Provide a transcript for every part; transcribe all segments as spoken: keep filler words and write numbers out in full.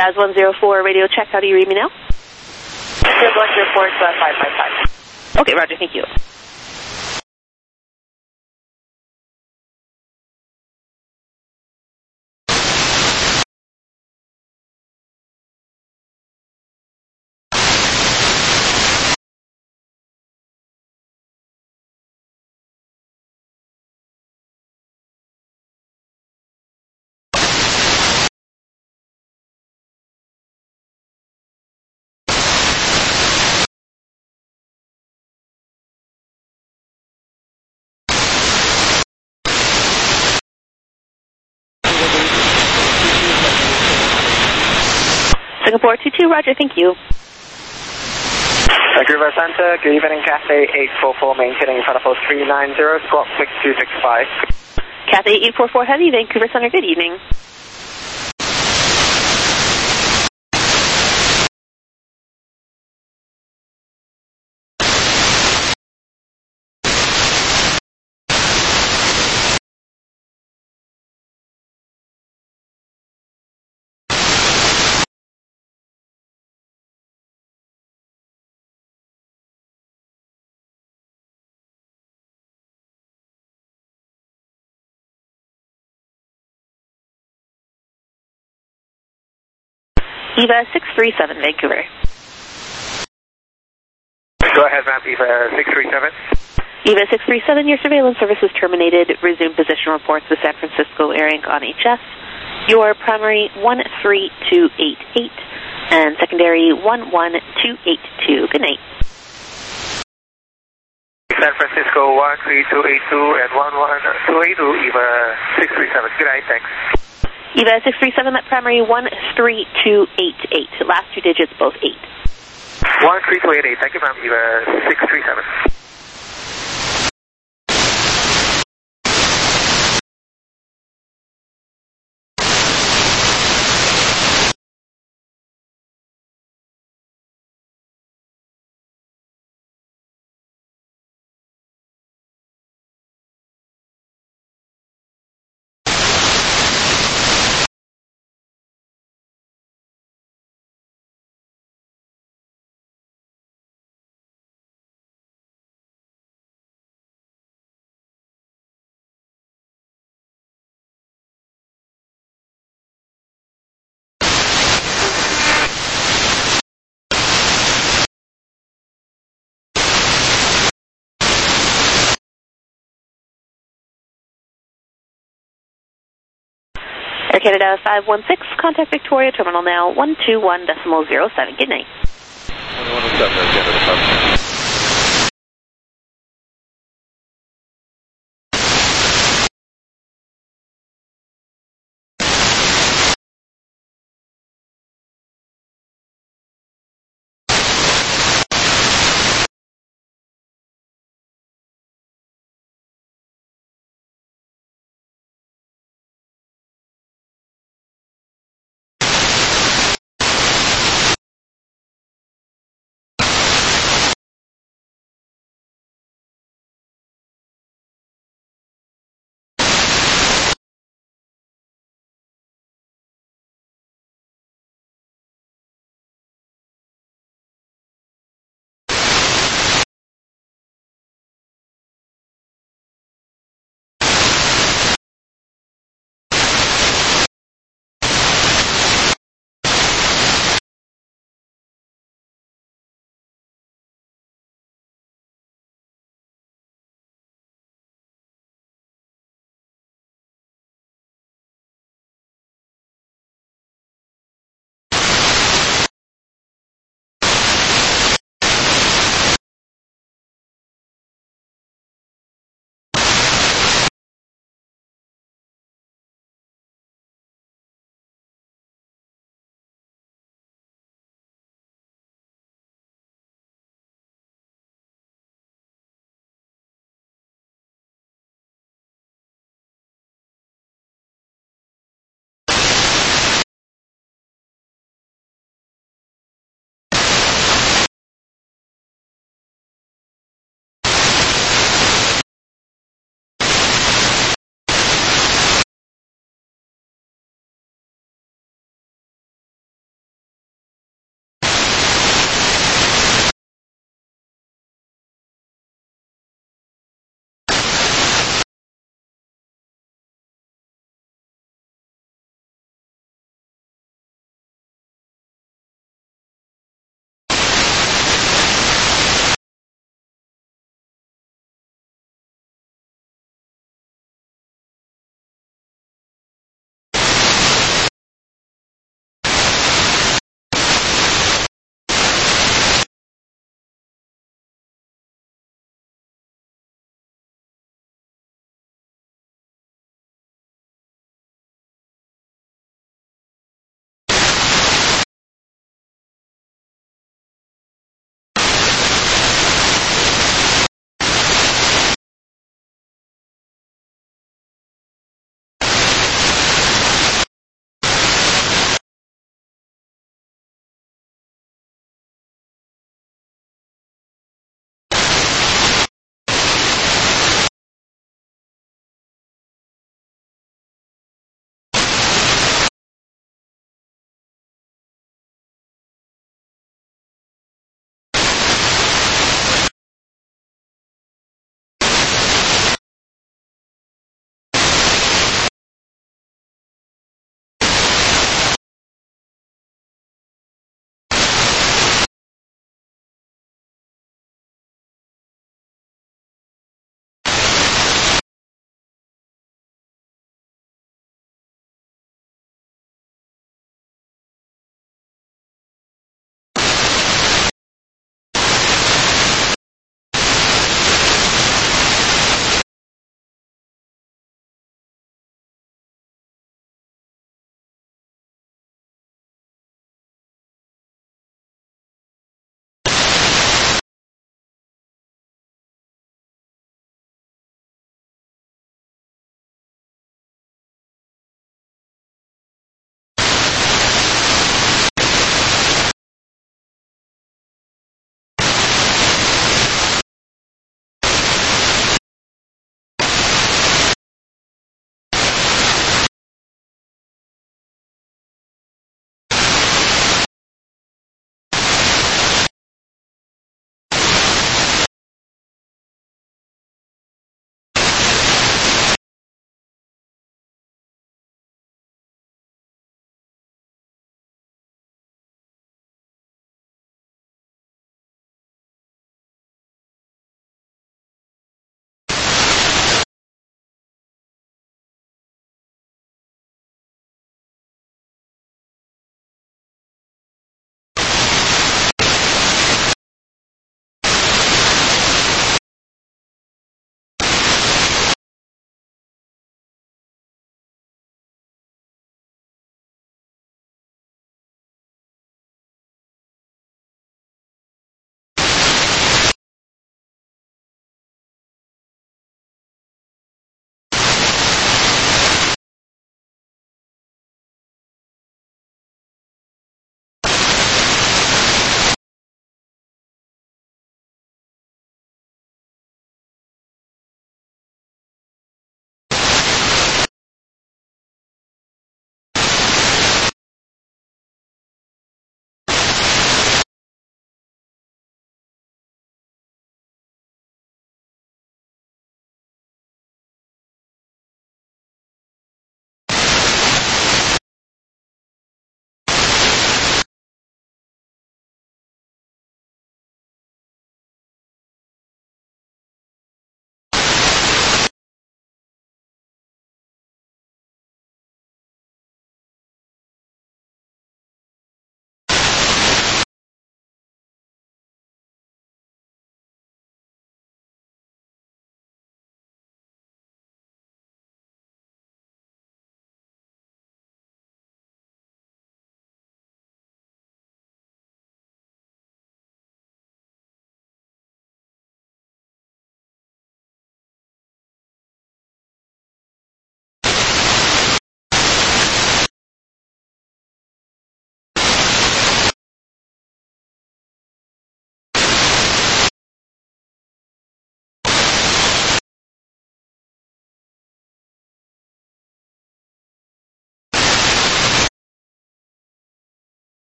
Jazz one zero four, radio check. How do you read me now? Jazz one zero four, uh, five five five. Okay, roger, thank you. Singapore two two, roger, thank you. Vancouver Center, good evening, Cathay eight four four, maintaining in front of three nine zero, squawk six two six five. Cathay eight four four Heavy, Vancouver Center, good evening. Eva six three seven, Vancouver. Go ahead, ma'am, Eva six three seven. Eva six three seven, your surveillance service is terminated. Resume position reports with San Francisco Air Incorporated on H F. Your primary one three two eight eight and secondary one one two eight two. Good night. San Francisco one three two eight two and one one two eight two, Eva six three seven. Good night, thanks. Eva six three seven, that primary one three two eight eight. Last two digits, both eight. one three two eight eight, thank you, ma'am, Eva six three seven. Air Canada five one six, contact Victoria Terminal now one two one decimal zero seven. Good night. one one seven, Air Canada five one six.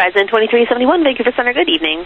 Verizon twenty-three seventy-one, Vancouver Center, good evening.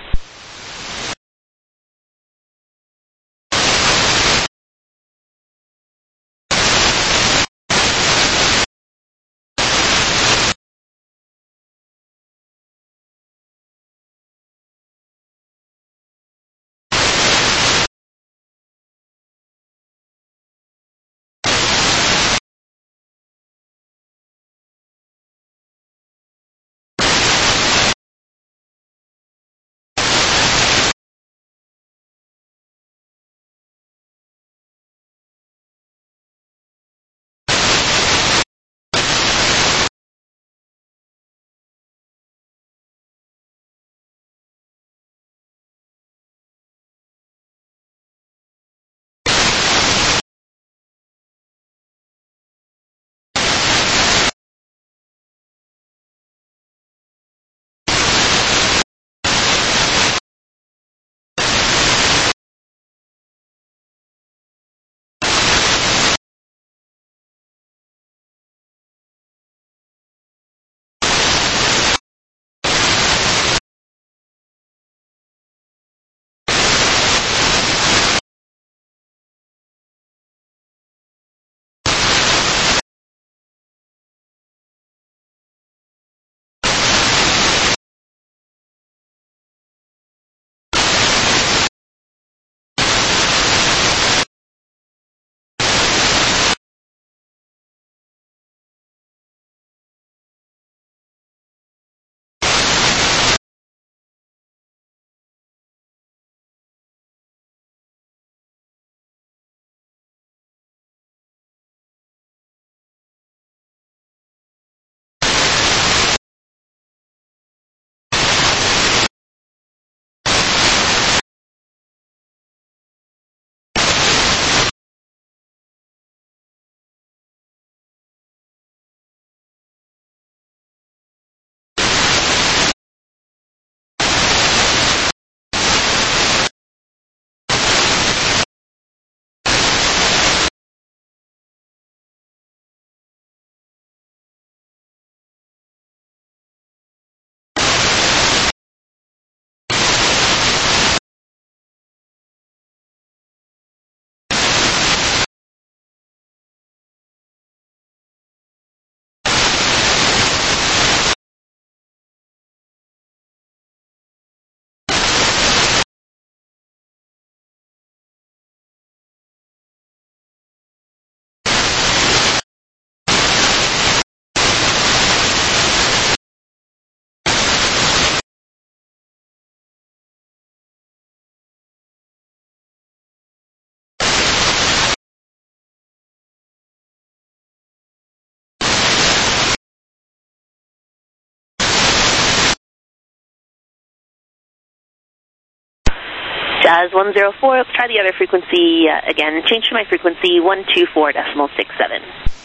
Jazz one zero four, try the other frequency uh, again. Change to my frequency one two four decimal six seven.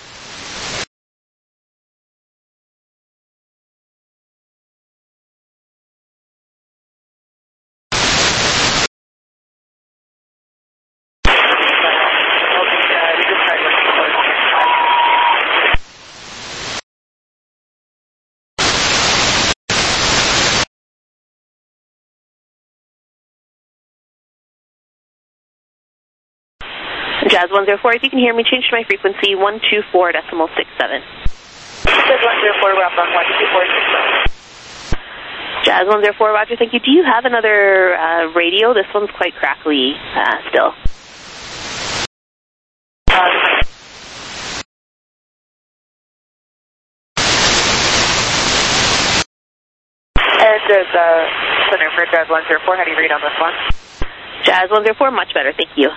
Jazz one zero four, if you can hear me, change to my frequency one two four decimal six seven. Jazz one zero four, wrap on one two four six seven. Jazz one zero four, Roger, thank you. Do you have another uh, radio? This one's quite crackly uh, still. Um, and there's the center for Jazz one zero four. How do you read on this one? Jazz one zero four, much better, thank you.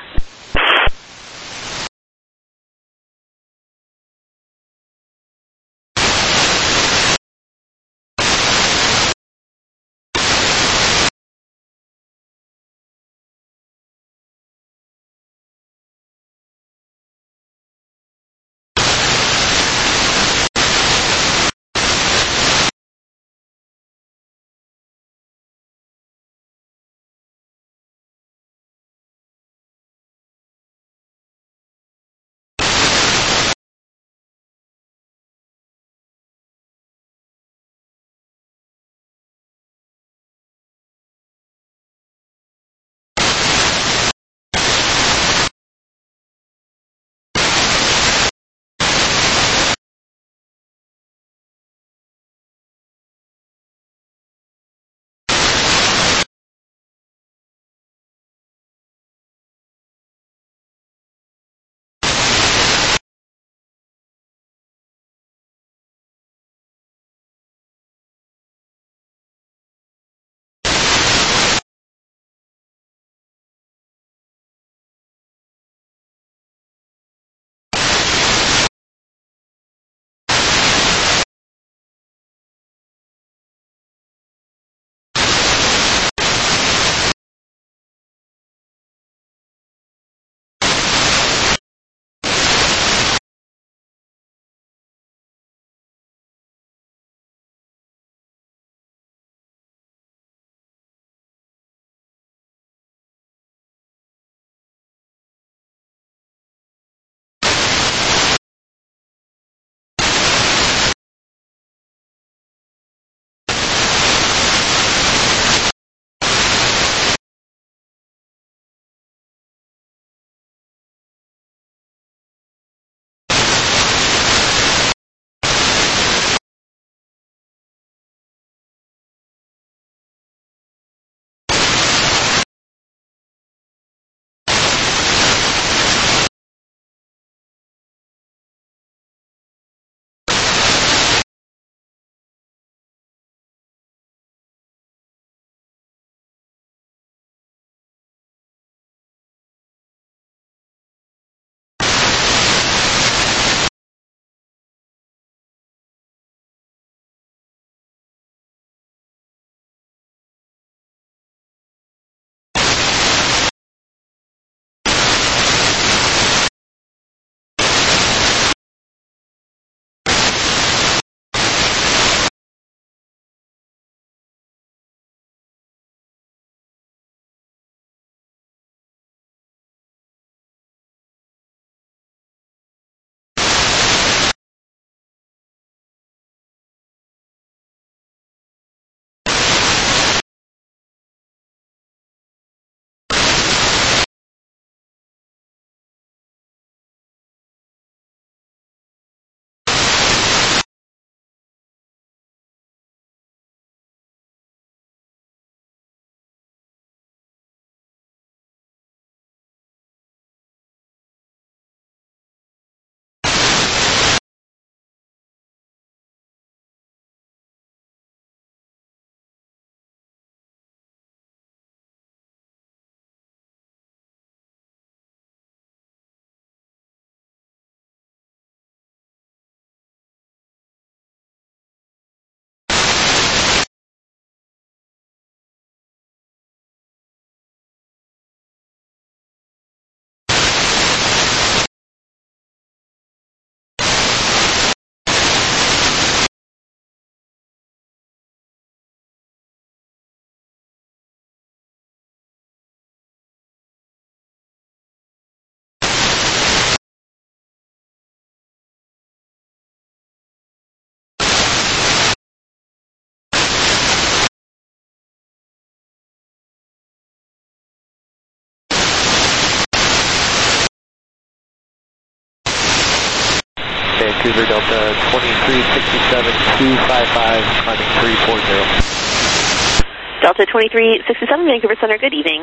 Vancouver Delta twenty-three sixty-seven two five five, climbing three four zero. Delta twenty-three sixty-seven, Vancouver Center, good evening.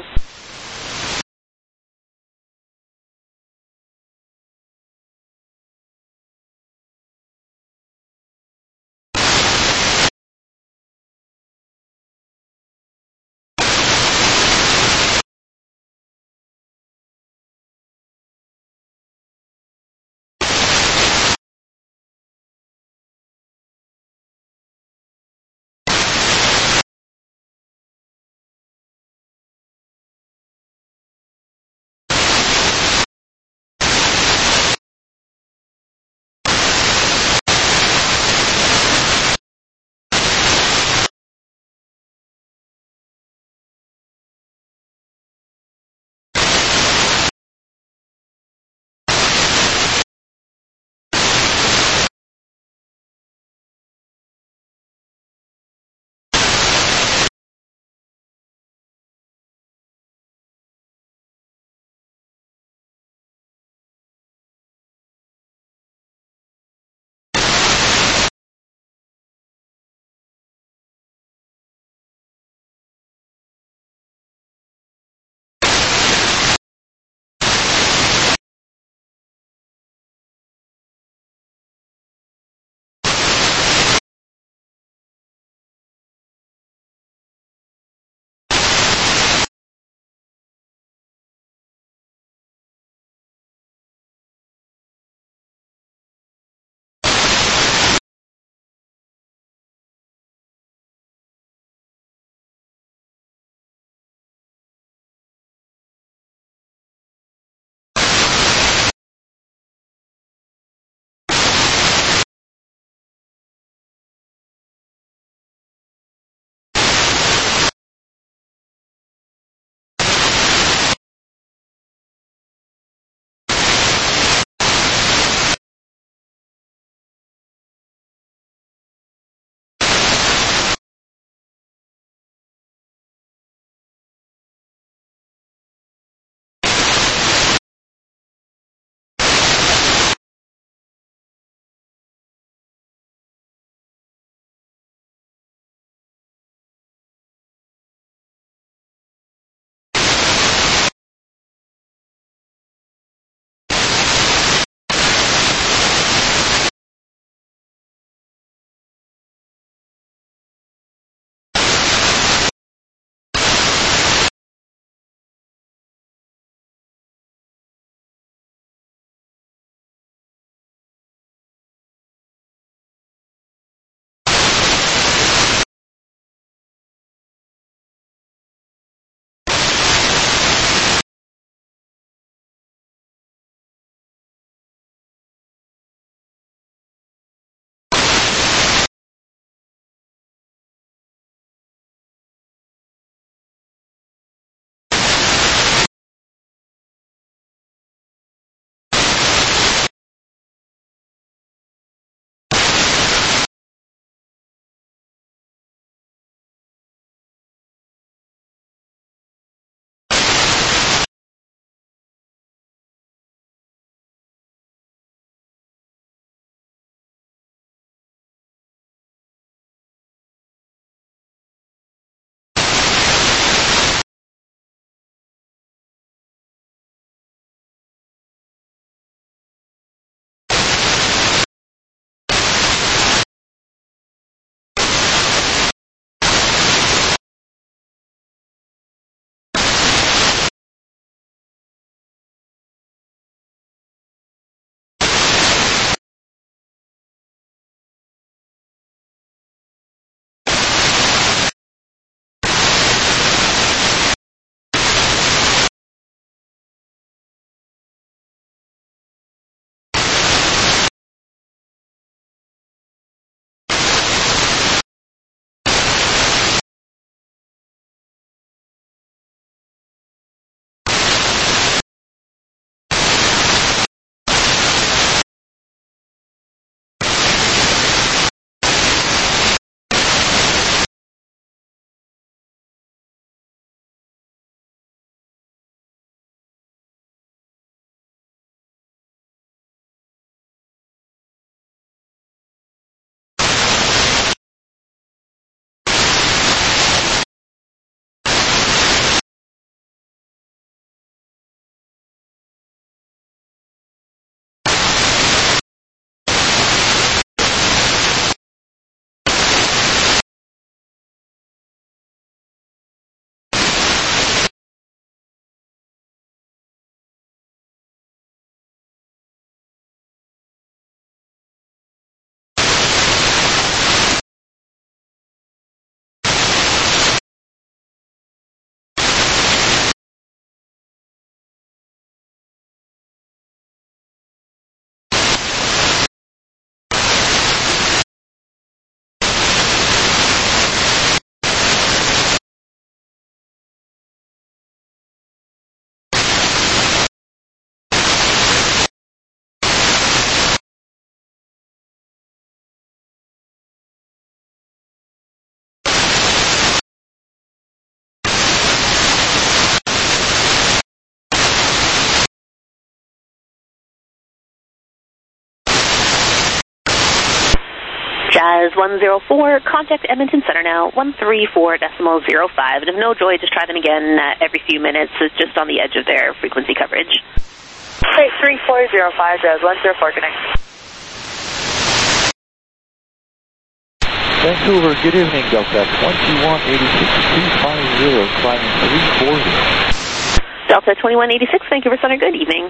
Jazz one zero four, contact Edmonton Center now, one three four decimal zero five. And if no joy, just try them again uh, every few minutes. It's just on the edge of their frequency coverage. Great, three four zero five, Jazz one zero four, connect. Vancouver, good evening, Delta twenty-one eighty-six, two five zero, climbing three forty. Delta twenty-one eighty-six, Vancouver Center, good evening.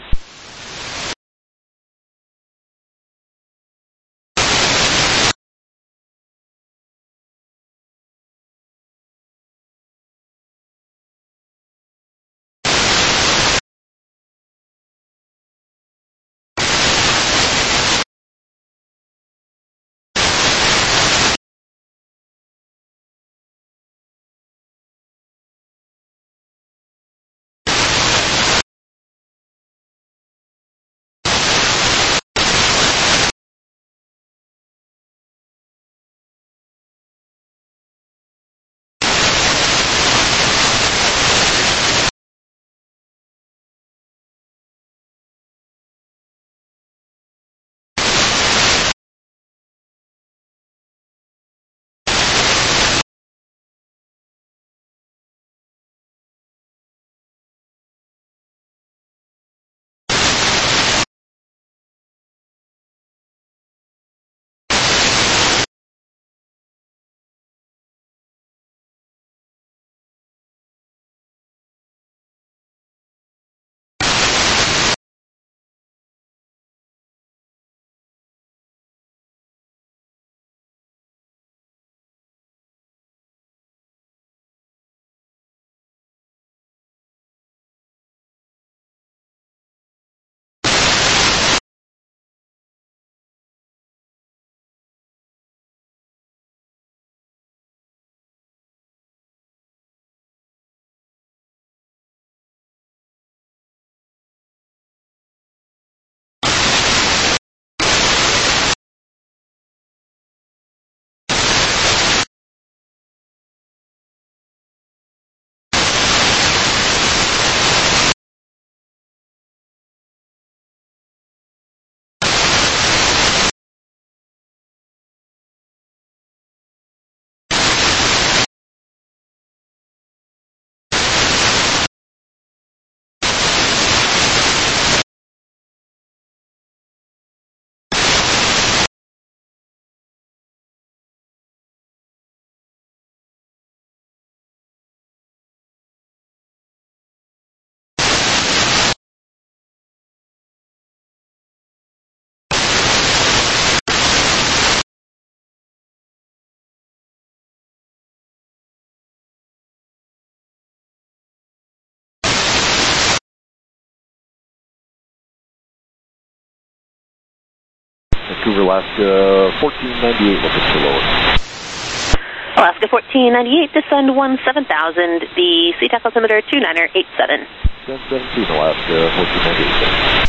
Vancouver, Alaska fourteen ninety-eight, looking for lower. Alaska fourteen ninety-eight, descend one seven thousand, the C TAC altimeter two niner eight seven. ten seventeen, Alaska fourteen ninety-eight.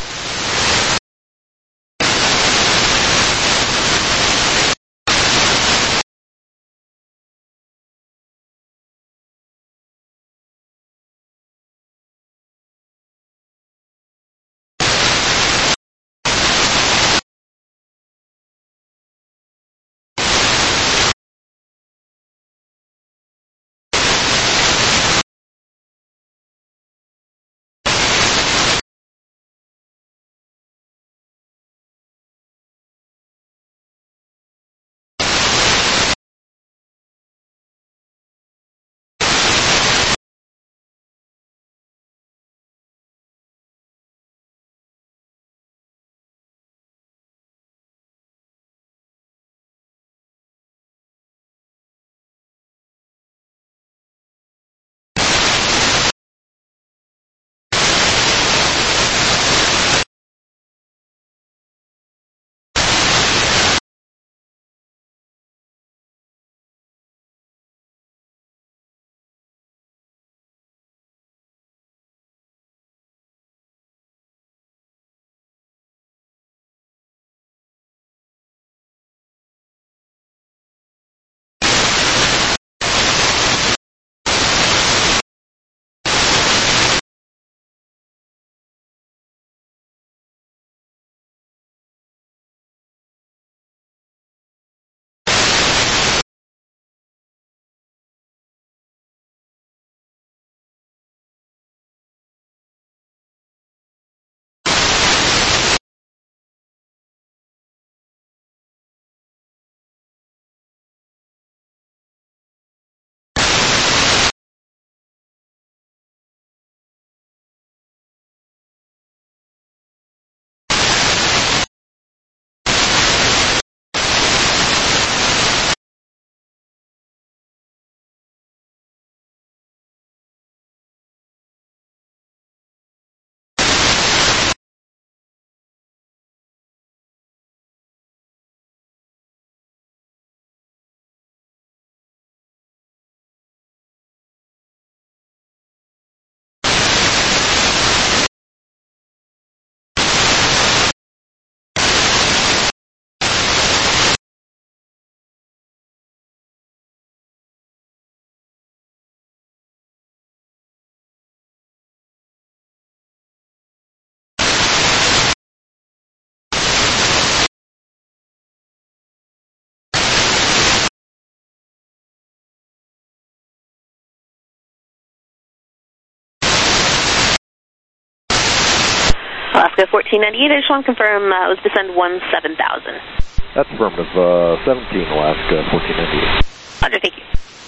Alaska fourteen ninety-eight, I just want to confirm uh, it was descend one seven thousand. That's affirmative. Uh, seventeen, Alaska fourteen ninety-eight. Roger, thank you.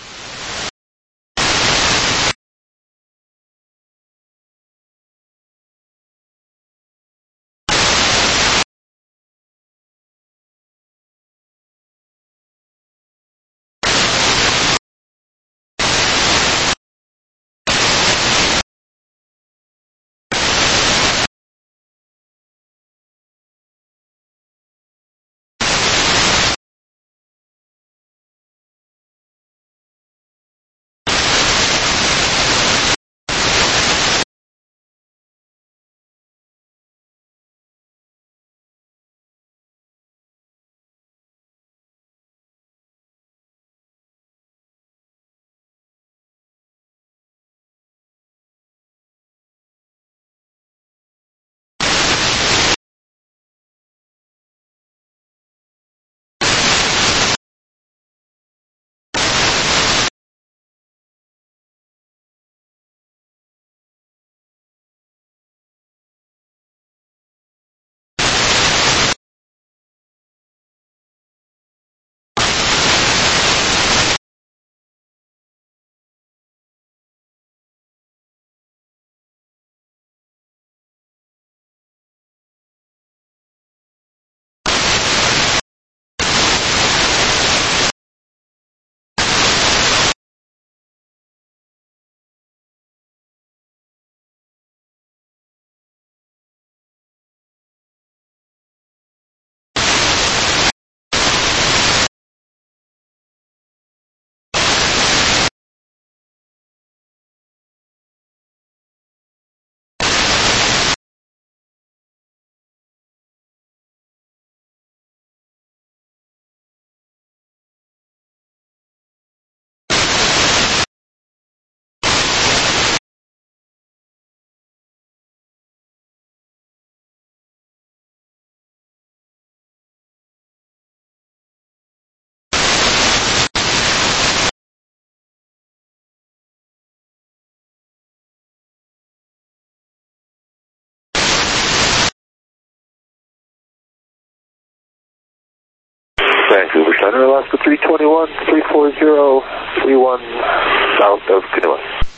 Vancouver Center, Alaska three twenty-one, three four zero, three one, south of Canoa.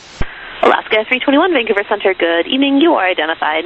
Alaska three twenty-one, Vancouver Center, good evening. You are identified.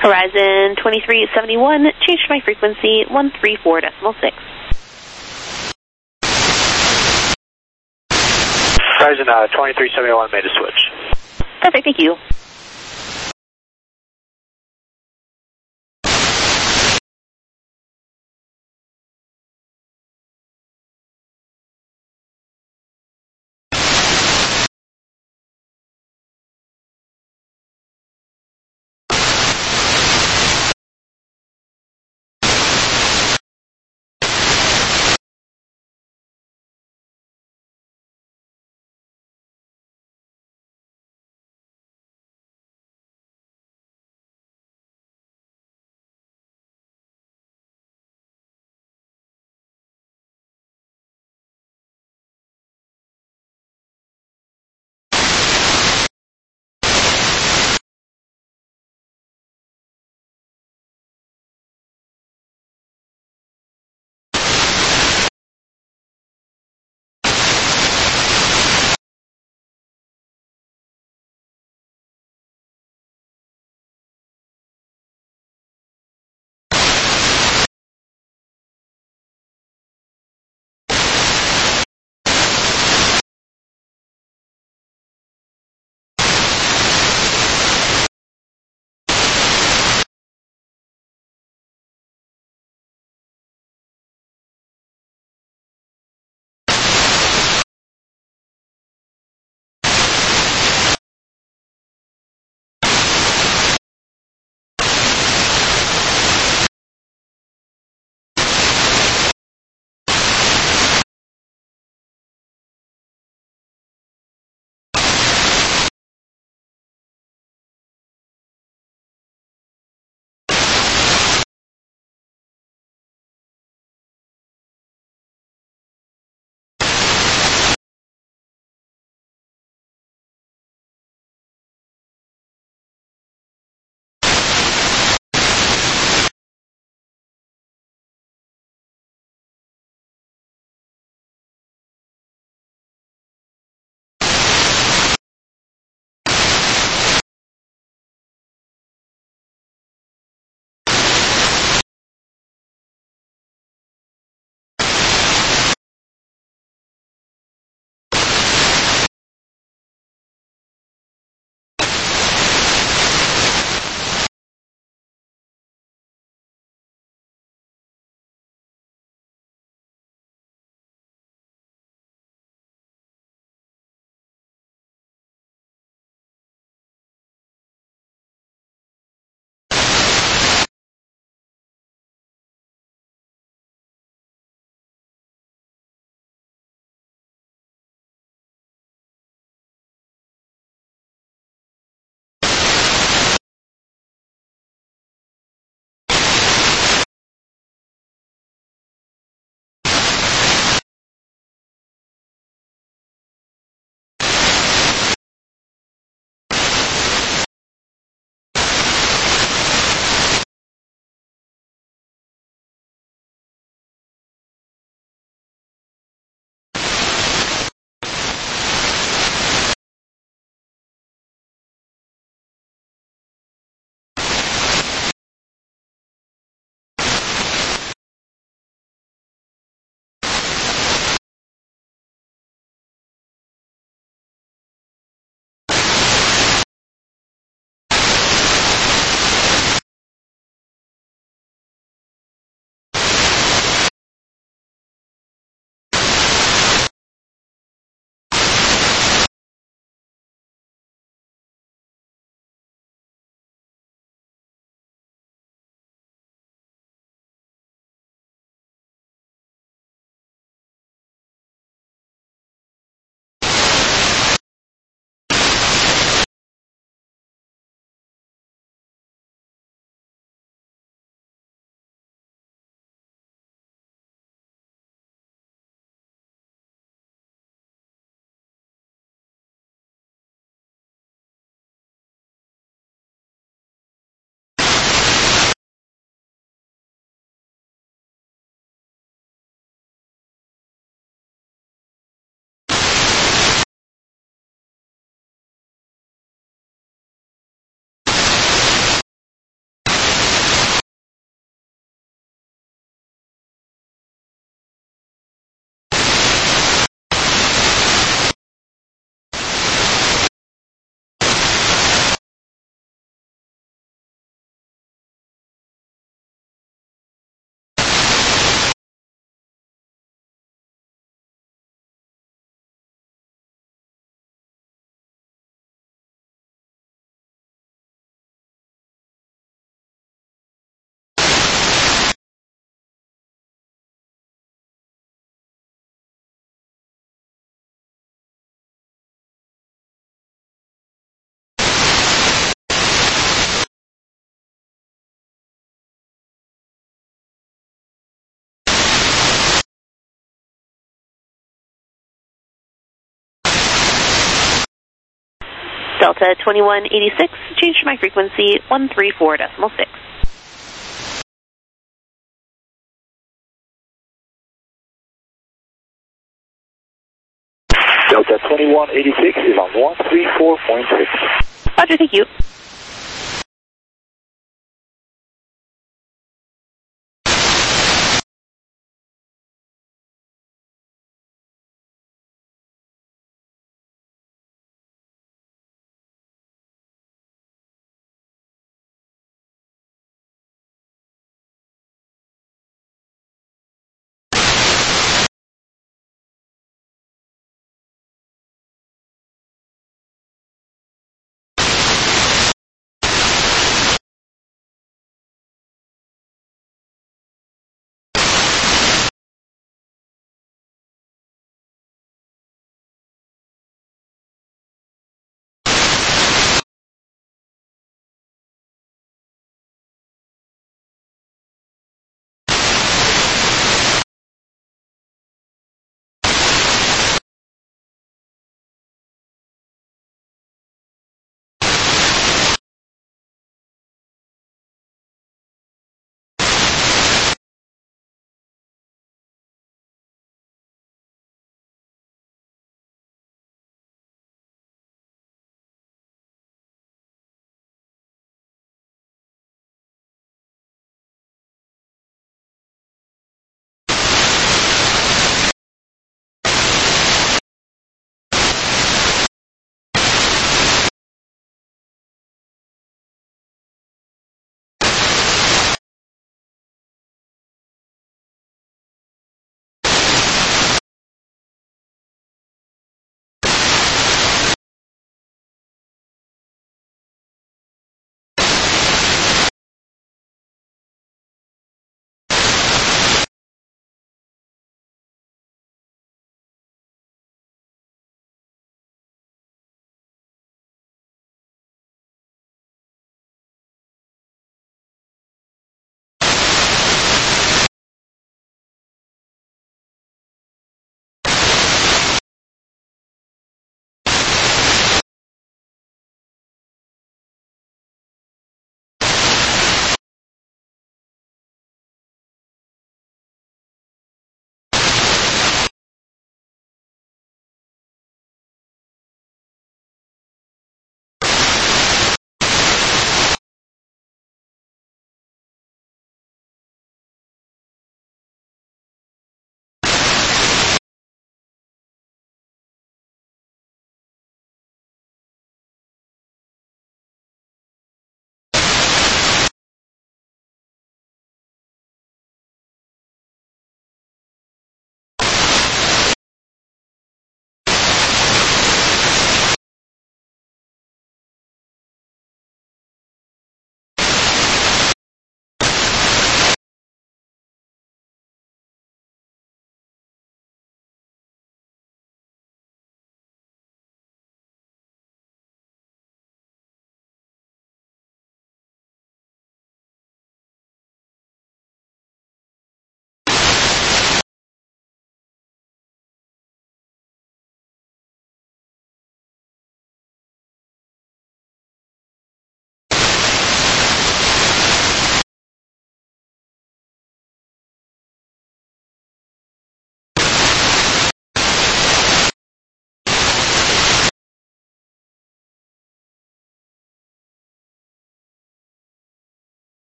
Horizon twenty-three seventy-one, changed my frequency one three four decimal six. Horizon uh, twenty-three seventy-one made a switch. Perfect, thank you. Delta twenty-one eighty-six, change to my frequency one three four decimal six. Delta twenty-one eighty-six is on one three four point six. Roger, thank you.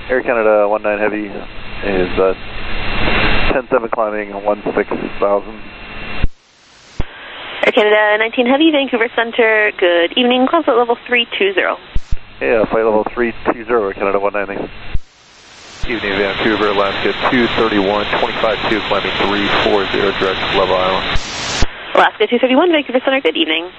Air Canada one nine Heavy is uh, ten seven climbing one six thousand. Air Canada nineteen Heavy, Vancouver Center, good evening, call at level three two zero. Yeah, flight level three two zero, Air Canada one ninety. Evening Vancouver, Alaska two thirty-one, twenty-five two, climbing three four zero, direct to Love Island. Alaska two thirty-one, Vancouver Center, good evening.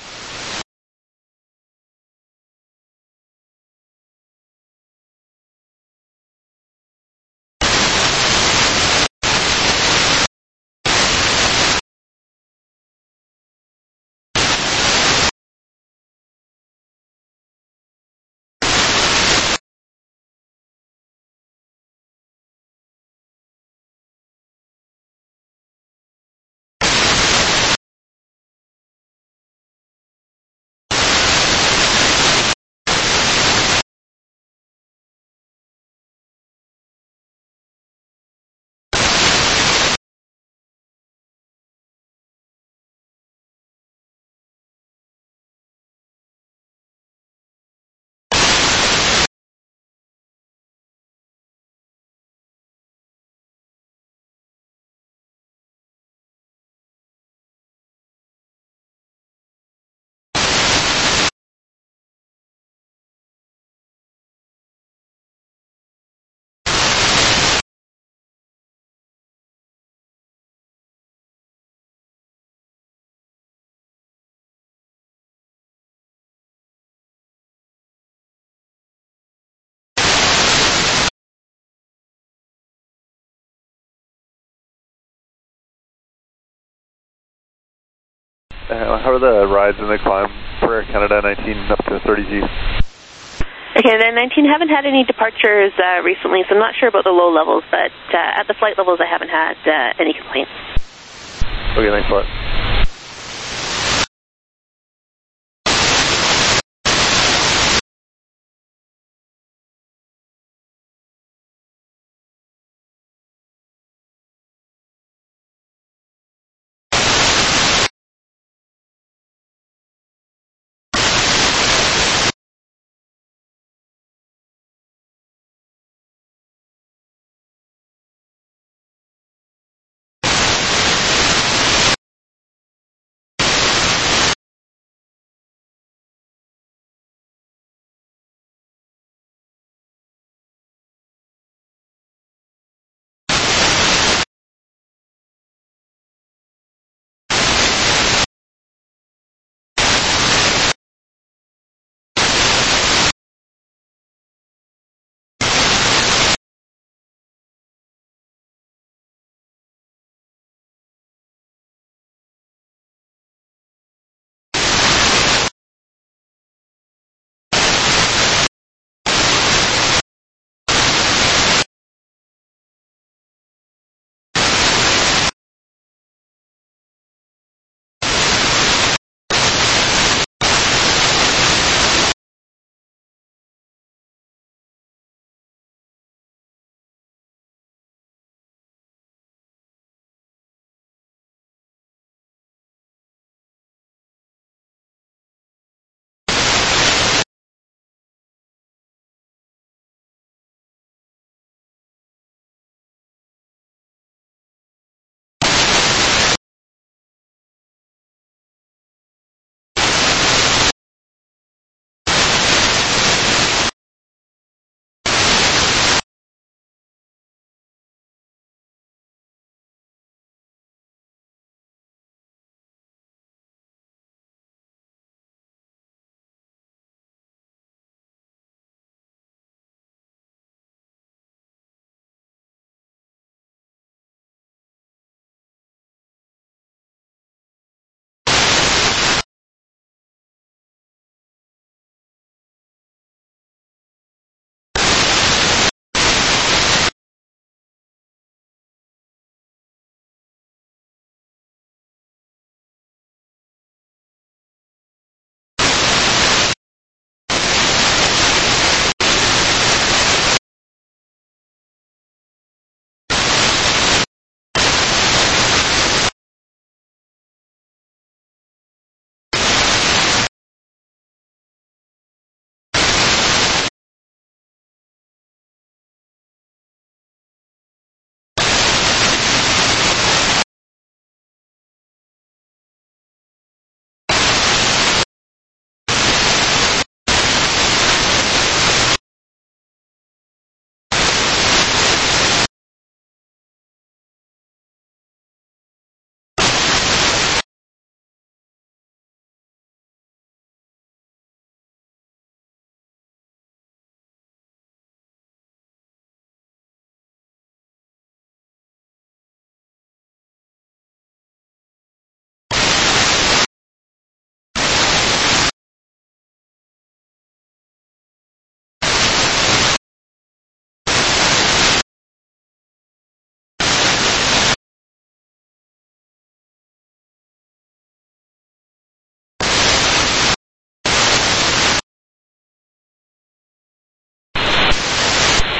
Uh, how are the rides in the climb for Air Canada nineteen up to thirty G? Okay, then nineteen, haven't had any departures uh, recently, so I'm not sure about the low levels, but uh, at the flight levels I haven't had uh, any complaints. Okay, thanks a lot.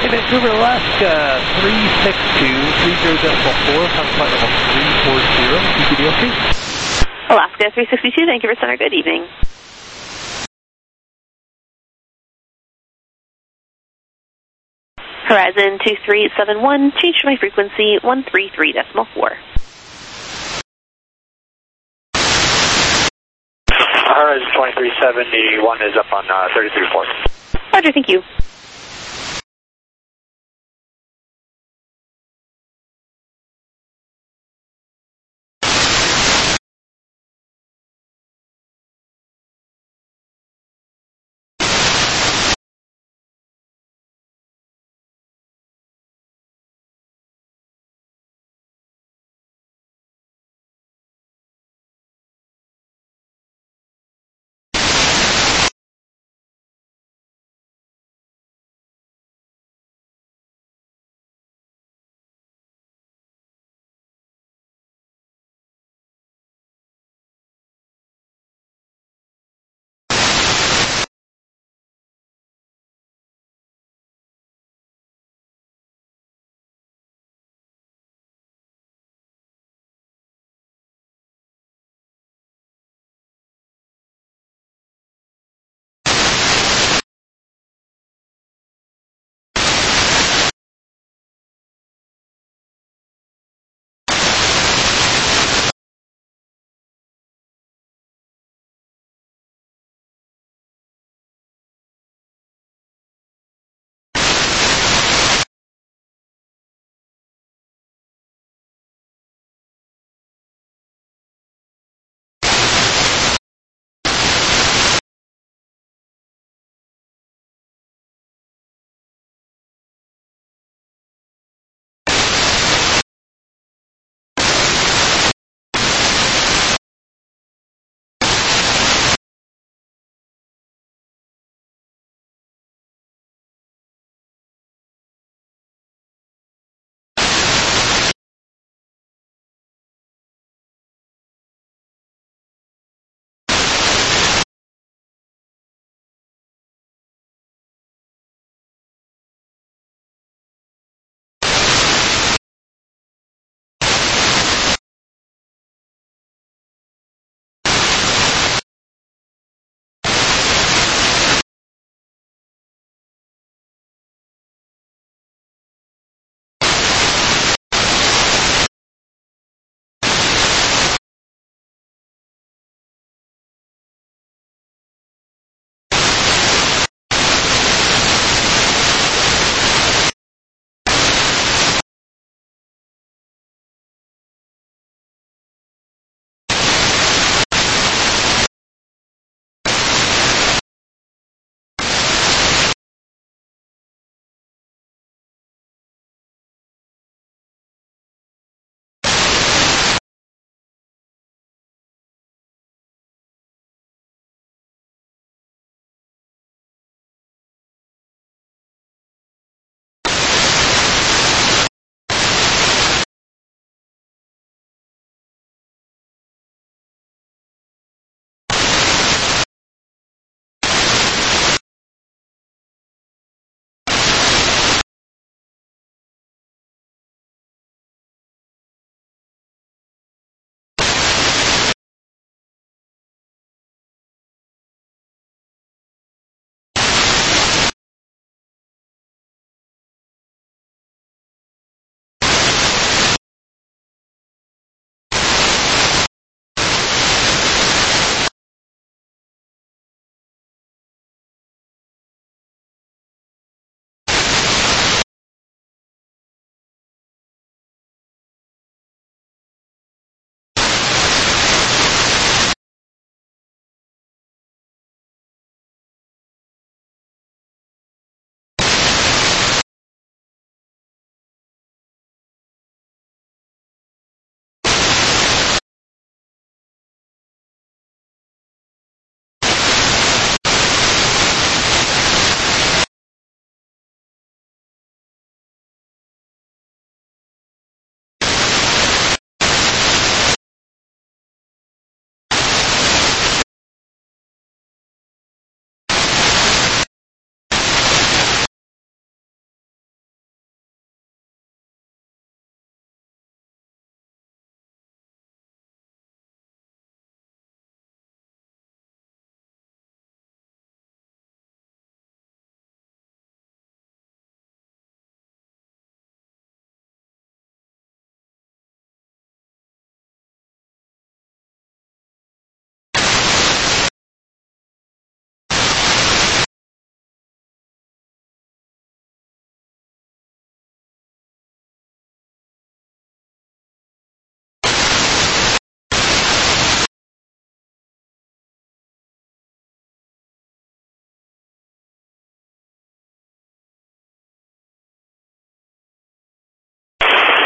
Hey, Vancouver, Alaska, three six two, three zero decimal four, on flight level three four zero, T P D L C. Alaska three sixty-two, Vancouver Center, good evening. Horizon two three seven one, change to my frequency one three three decimal four. Horizon twenty-three seventy-one is up on uh, thirty-three four. Roger, thank you.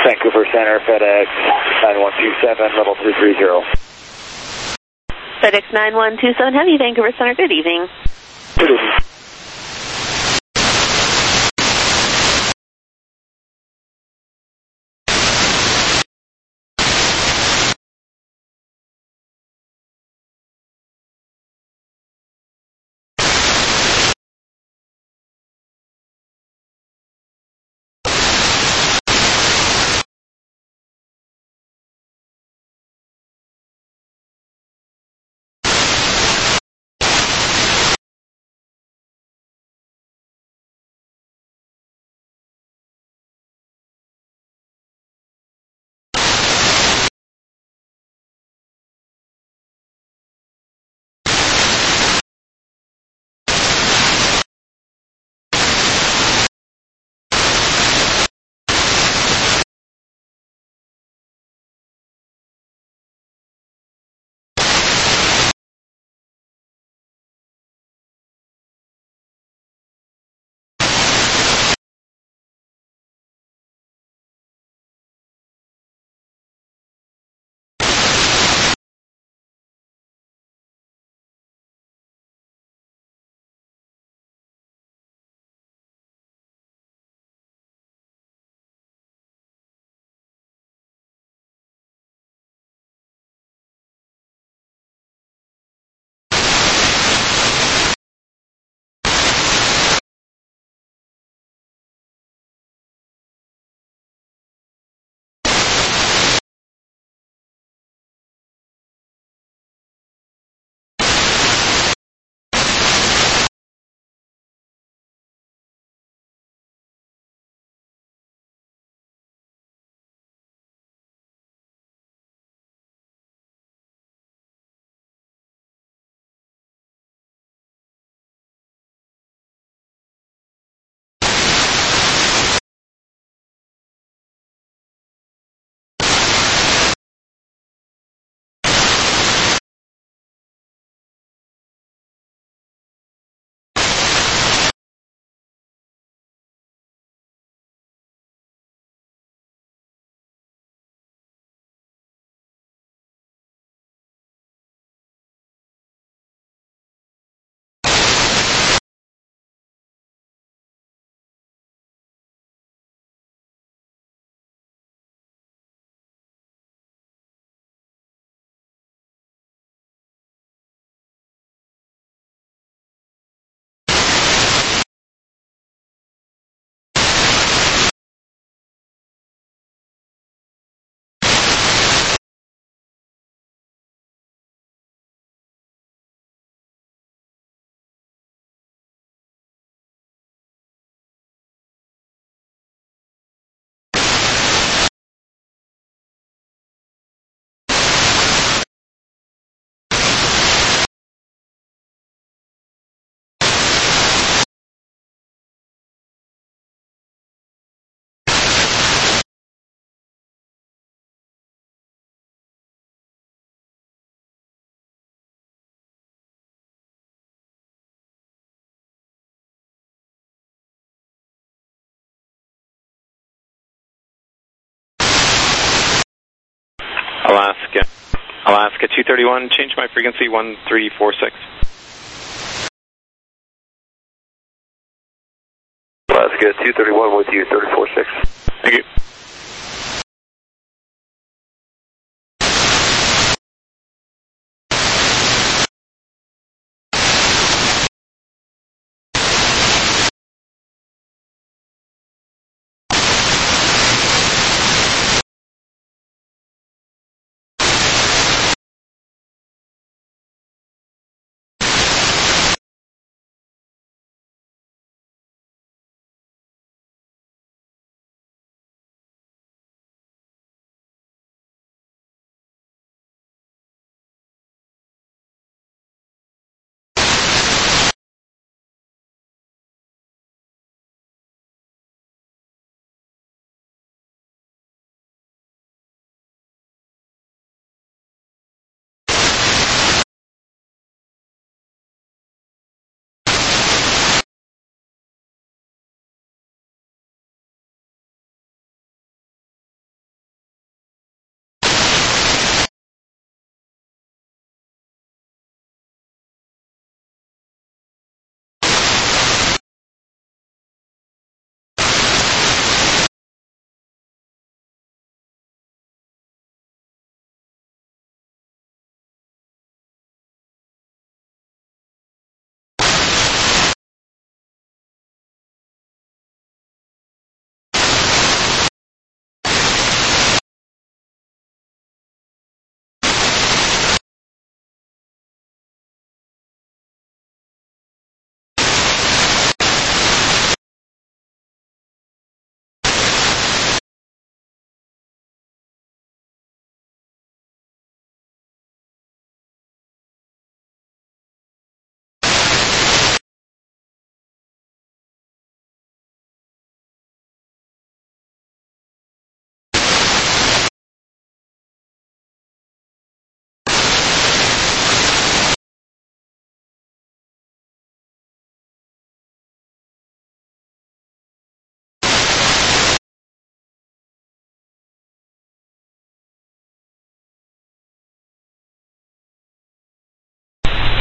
Vancouver Center, FedEx nine one two seven, level three three zero. FedEx nine one two seven Heavy, Vancouver Center, good evening. Good evening. Alaska. Alaska two thirty-one, change my frequency one three four six. Alaska two thirty-one with you, thirty four six. Thank you.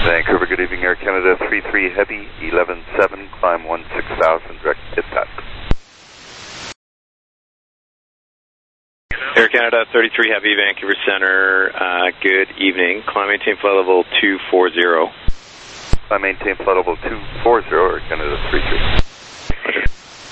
Vancouver, good evening, Air Canada, three three Heavy, eleven seven, climb one six thousand, direct hit that. Air Canada, thirty-three Heavy, Vancouver Center, uh, good evening. Climb maintain flight level two forty. Climb maintain flight level two forty, Air Canada, three three. Roger.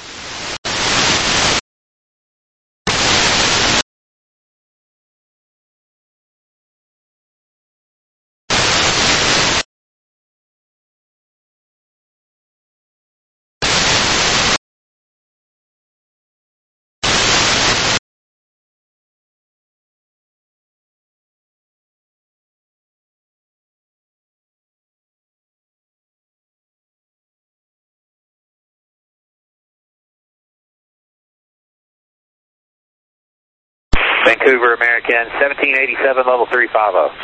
Vancouver, American, seventeen eighty-seven, level three fifty.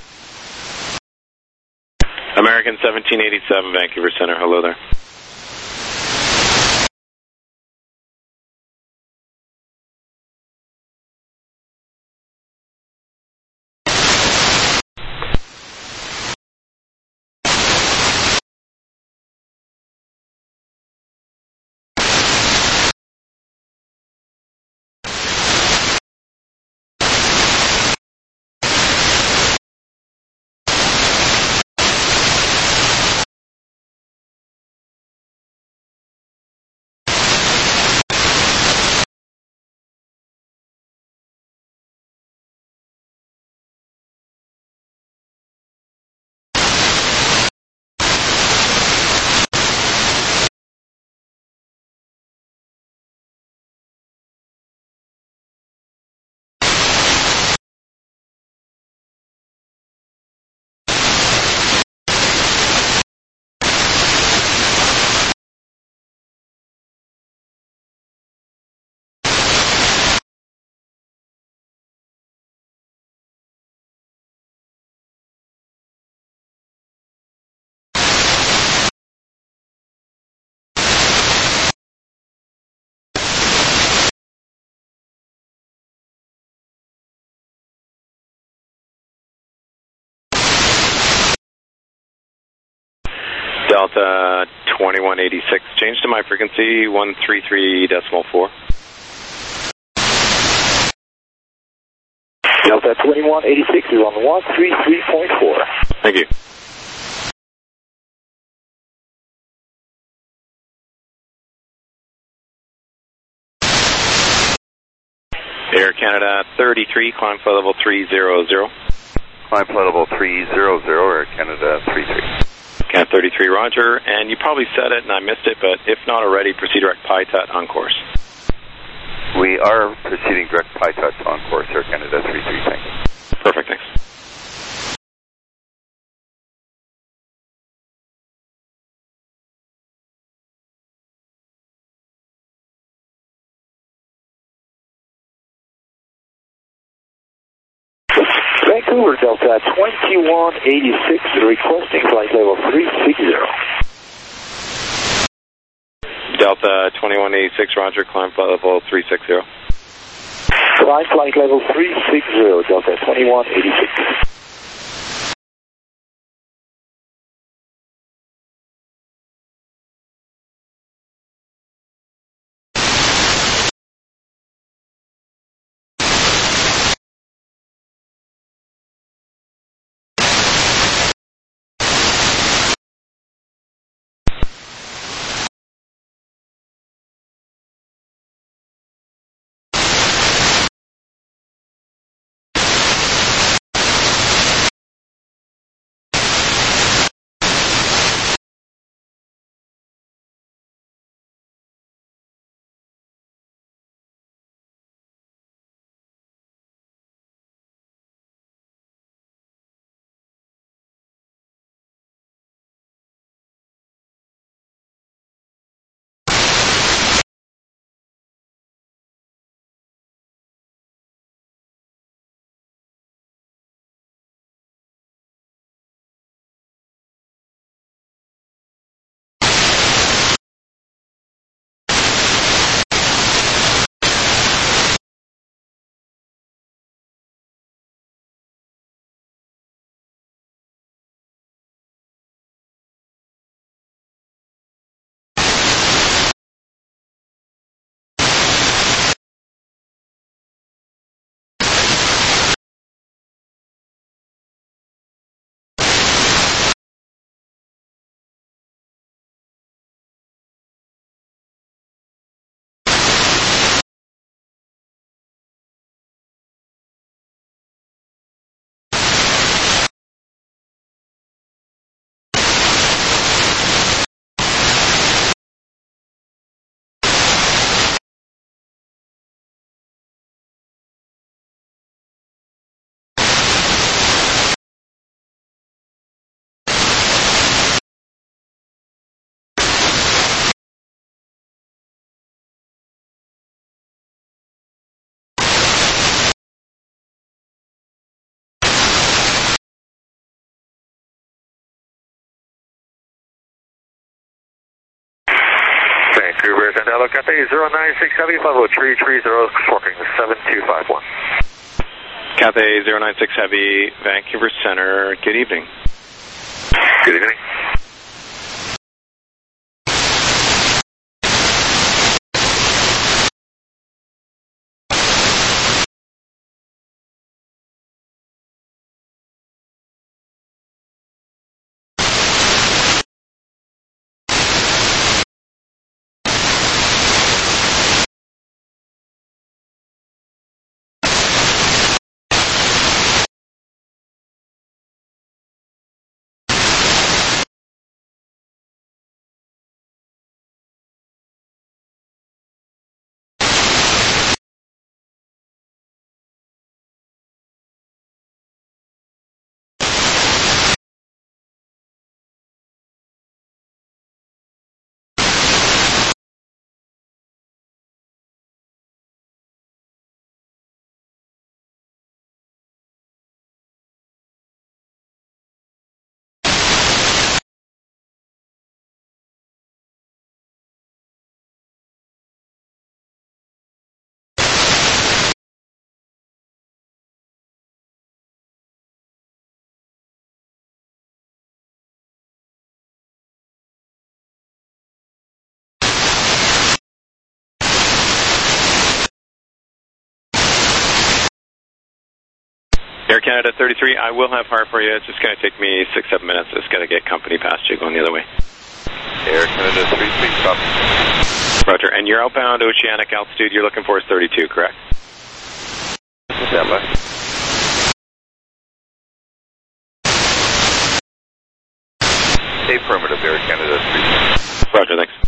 American seventeen eighty-seven, Vancouver Center, hello there. Delta twenty-one eighty-six, change to my frequency one three three decimal four. Delta twenty-one eighty-six is on one three three point four. Thank you. Air Canada thirty-three, climb flight level three hundred. Climb flight level three hundred, Air Canada three three. Cat thirty-three, roger, and you probably said it and I missed it, but if not already, proceed direct P I T A T on course. We are proceeding direct P I T A T on course, Air Canada three three, thanks. Perfect, thanks. Vancouver, Delta twenty-one eighty-six, requesting flight level three sixty. Delta twenty-one eighty-six, roger, climb flight level three sixty. Climb flight level three sixty, Delta twenty-one eighty-six. Vancouver, Sandalo, Cathay zero nine six Heavy, five oh three three zero, squawking seven two five one. Cathay zero nine six Heavy, Vancouver Center, good evening. Good evening. Air Canada thirty-three, I will have heart for you. It's just going to take me six, seven minutes. It's got to get company past you going the other way. Air Canada three three, copy. Roger. And your outbound oceanic altitude you're looking for is thirty-two, correct? Stand by. Affirmative, Air Canada three three. Roger, thanks.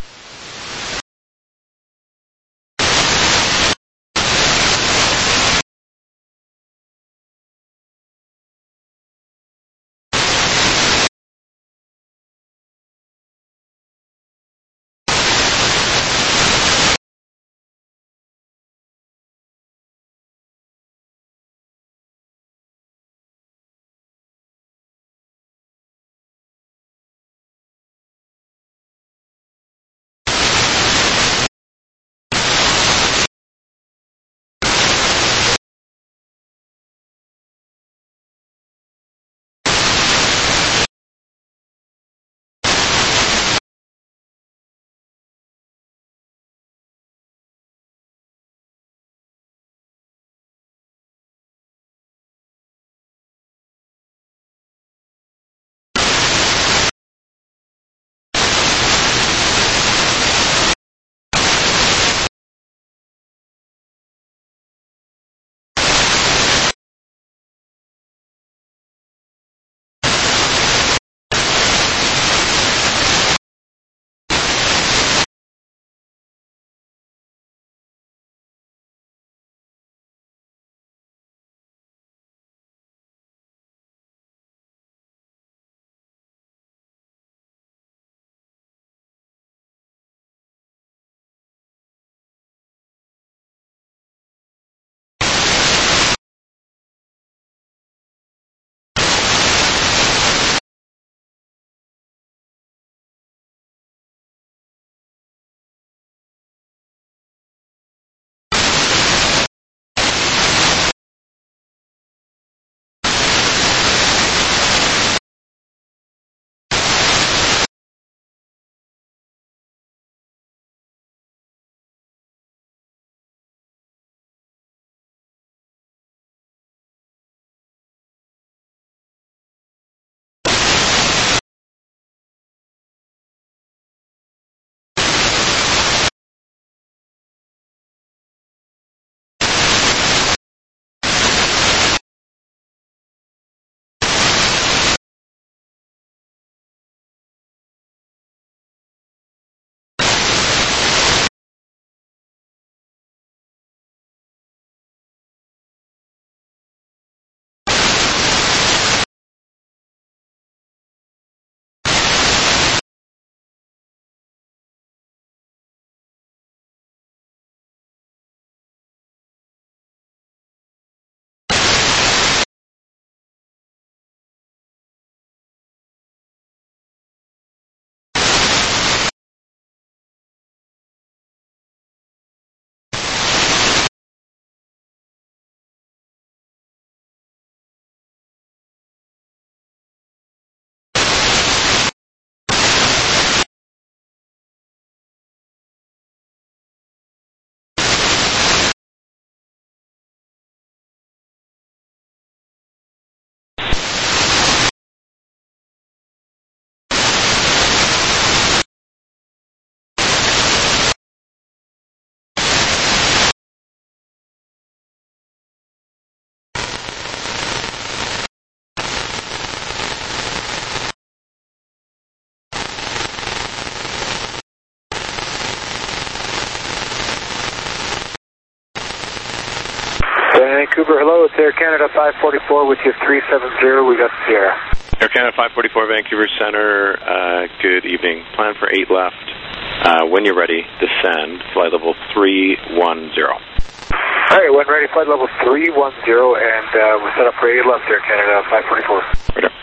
Vancouver, hello, it's Air Canada five forty-four with you three seven zero, we got Sierra. Air Canada five forty-four, Vancouver Center, uh, good evening. Plan for eight left. Uh, when you're ready, descend, flight level three one zero. Alright, when ready, flight level three one zero, and uh, we're set up for eight left, Air Canada five forty-four. Right up.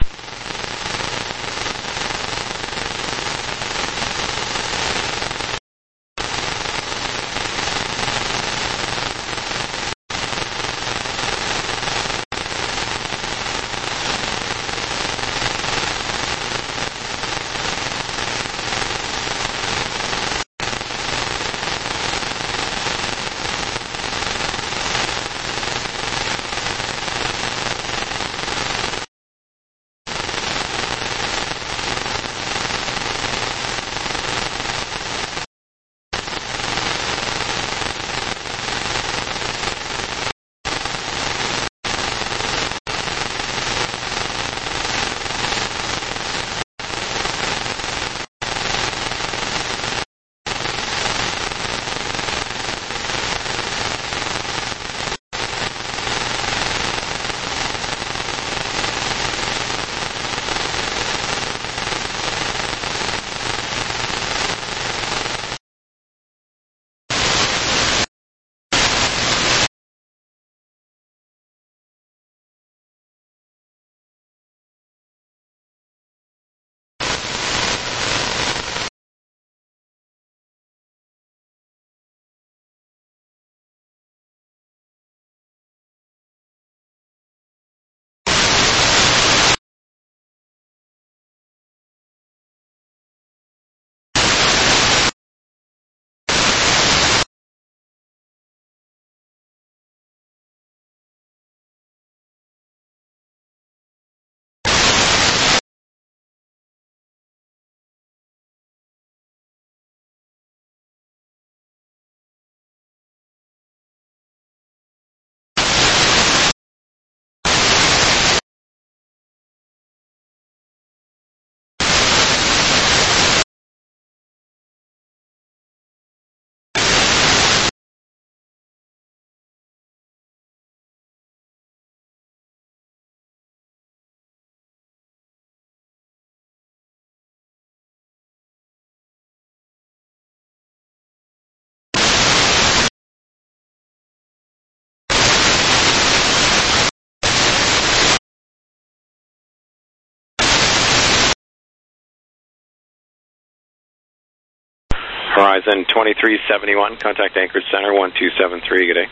Horizon twenty-three seventy-one, contact Anchorage Center one two seven three, good day.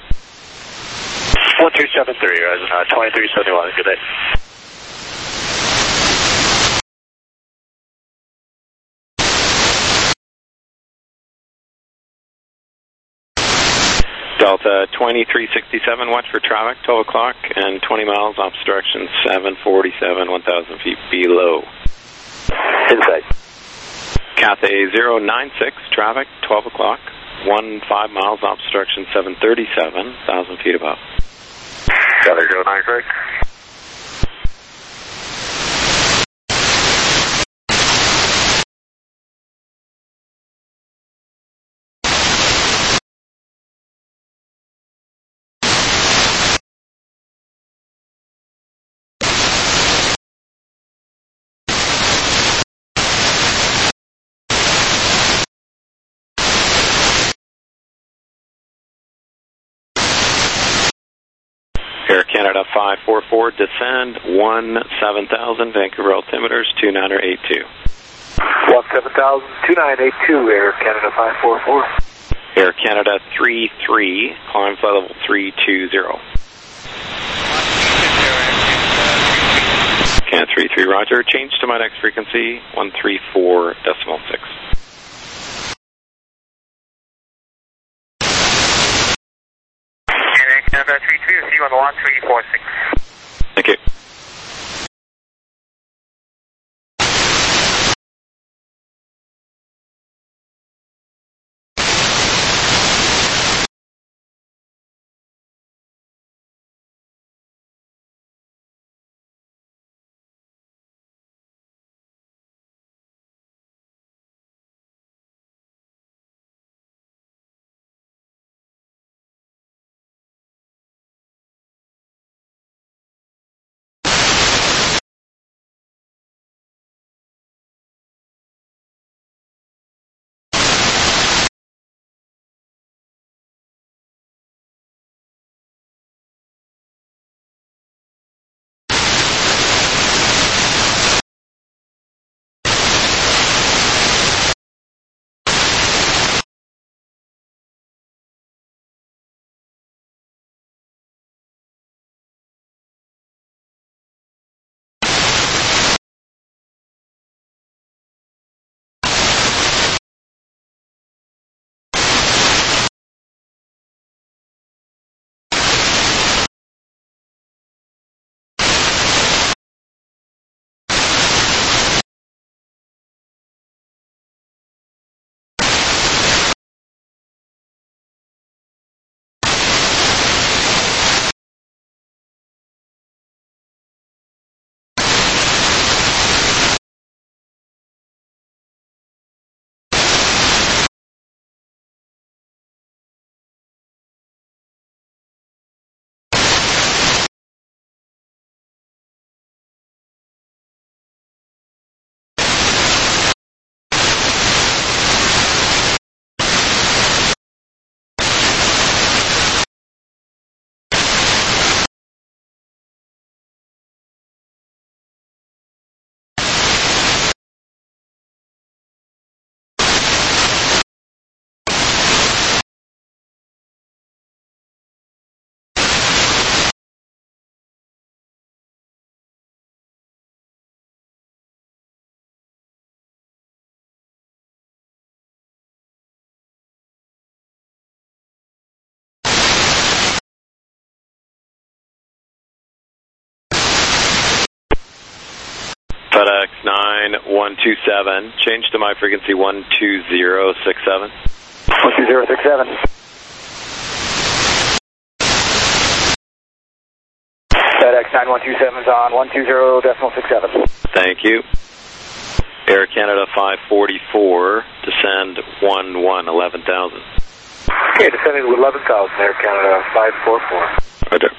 one two seven three, Horizon uh, twenty-three seventy-one, good day. Delta twenty-three sixty-seven, watch for traffic, twelve o'clock, and twenty miles, obstruction seven forty-seven, one thousand feet below. Inside. Cathay zero nine six, traffic, twelve o'clock, one five miles, obstruction seven thirty-seven, one thousand feet above. Cathay zero nine six. Air Canada five forty-four, descend one seven thousand, Vancouver altimeters two nine eight two. one seven thousand, two nine eight two, Air Canada five forty-four. Air Canada three three, climb flight level three two zero. Can three three, roger, change to my next frequency, one three four decimal six. Air Canada three three, see you on one three four six. Thank you. nine one two seven. Change to my frequency one two zero six seven. one two zero six seven. FedEx nine one two seven's on one two zero decimal six seven. Thank you. Air Canada five forty-four, descend one one, eleven thousand. Okay, descending to eleven thousand, Air Canada five forty-four. Right there.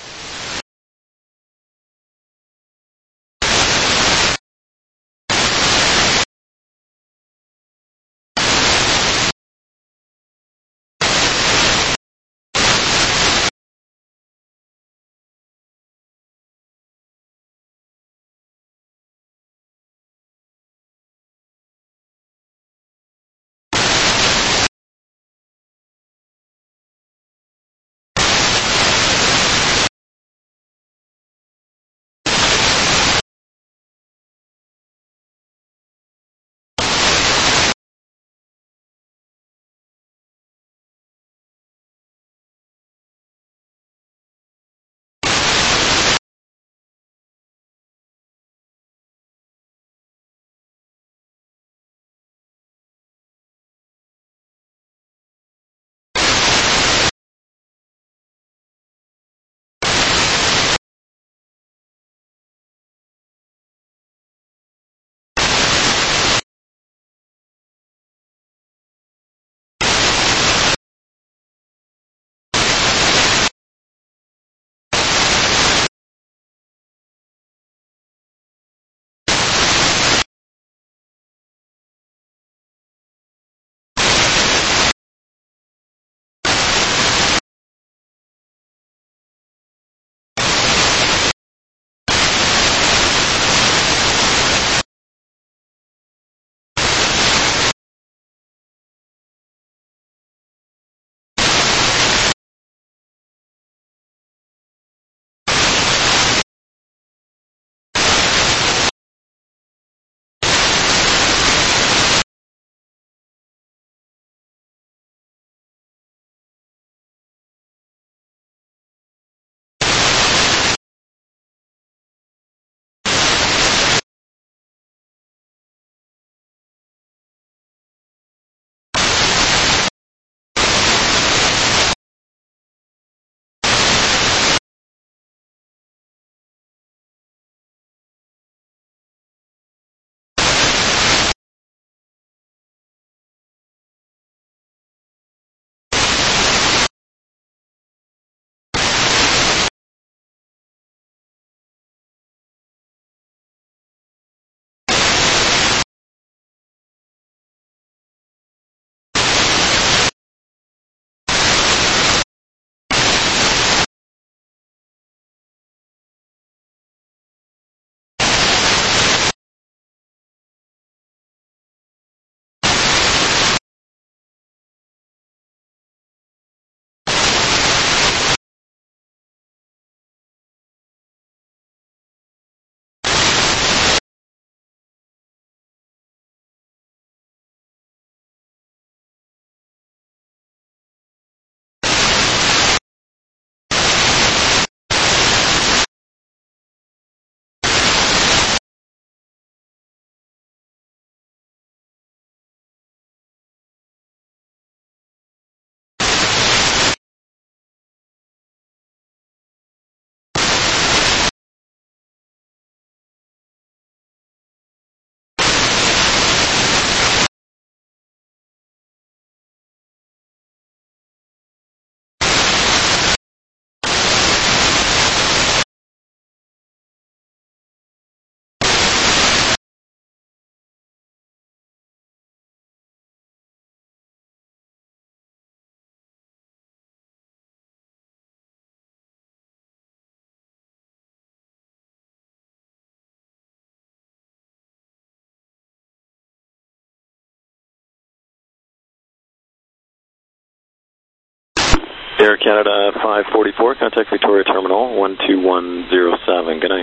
Air Canada five forty-four, contact Victoria Terminal one two one zero seven. Good night.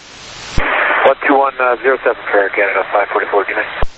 one two one zero seven for Air Canada five forty-four. Good night.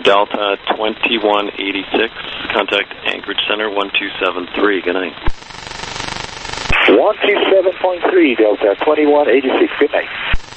Delta twenty-one eighty-six, contact Anchorage Center one two seven three. Good night. one two seven point three, Delta twenty-one eighty-six. Good night.